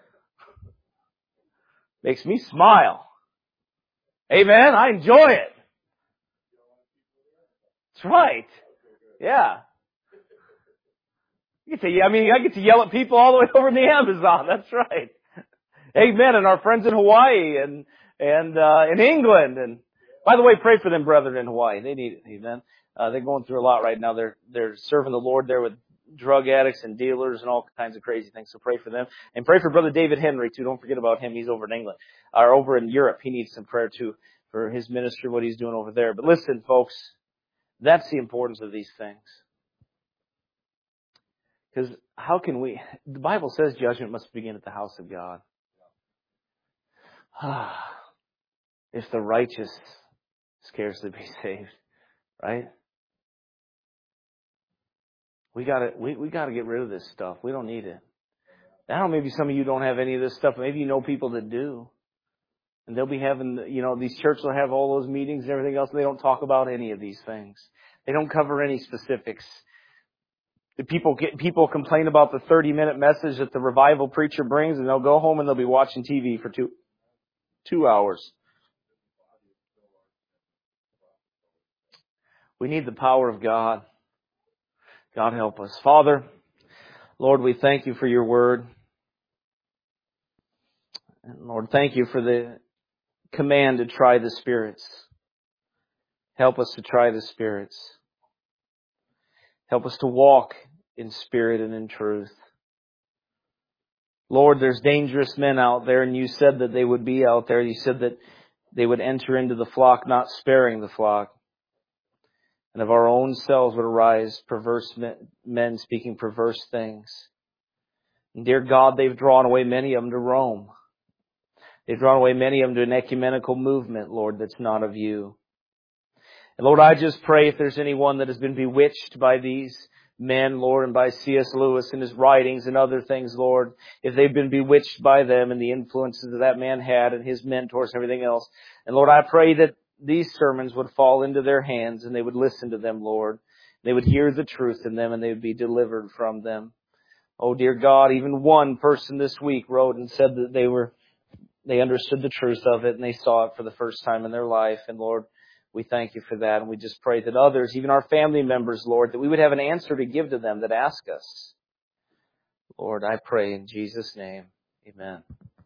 Makes me smile. Amen. I enjoy it. That's right. Yeah. I get to, I mean, I get to yell at people all the way over in the Amazon. That's right. Amen. And our friends in Hawaii and, and, uh, in England. And by the way, pray for them brethren in Hawaii. They need it. Amen. Uh, they're going through a lot right now. They're, they're serving the Lord there with drug addicts and dealers and all kinds of crazy things. So pray for them. And pray for Brother David Henry too. Don't forget about him. He's over in England, or over in Europe. He needs some prayer too for his ministry, what he's doing over there. But listen, folks, that's the importance of these things. Because how can we, the Bible says judgment must begin at the house of God. If the righteous scarcely be saved, right? We gotta, we, we gotta get rid of this stuff. We don't need it. Now maybe some of you don't have any of this stuff. Maybe you know people that do. And they'll be having, you know, these churches will have all those meetings and everything else. And they don't talk about any of these things. They don't cover any specifics. The people get, people complain about the thirty minute message that the revival preacher brings, and they'll go home and they'll be watching T V for two, two hours. We need the power of God. God help us. Father, Lord, we thank you for your word. And Lord, thank you for the command to try the spirits. Help us to try the spirits. Help us to walk in spirit and in truth. Lord, there's dangerous men out there, and you said that they would be out there. You said that they would enter into the flock, not sparing the flock. And of our own selves would arise perverse men speaking perverse things. And dear God, they've drawn away many of them to Rome. They've drawn away many of them to an ecumenical movement, Lord, that's not of you. And Lord, I just pray if there's anyone that has been bewitched by these men, Lord, and by C S Lewis and his writings and other things, Lord, if they've been bewitched by them and the influences that that man had and his mentors and everything else. And Lord, I pray that these sermons would fall into their hands and they would listen to them, Lord. They would hear the truth in them and they would be delivered from them. Oh, dear God, even one person this week wrote and said that they were They understood the truth of it and they saw it for the first time in their life. And Lord, we thank you for that. And we just pray that others, even our family members, Lord, that we would have an answer to give to them that ask us. Lord, I pray in Jesus' name. Amen.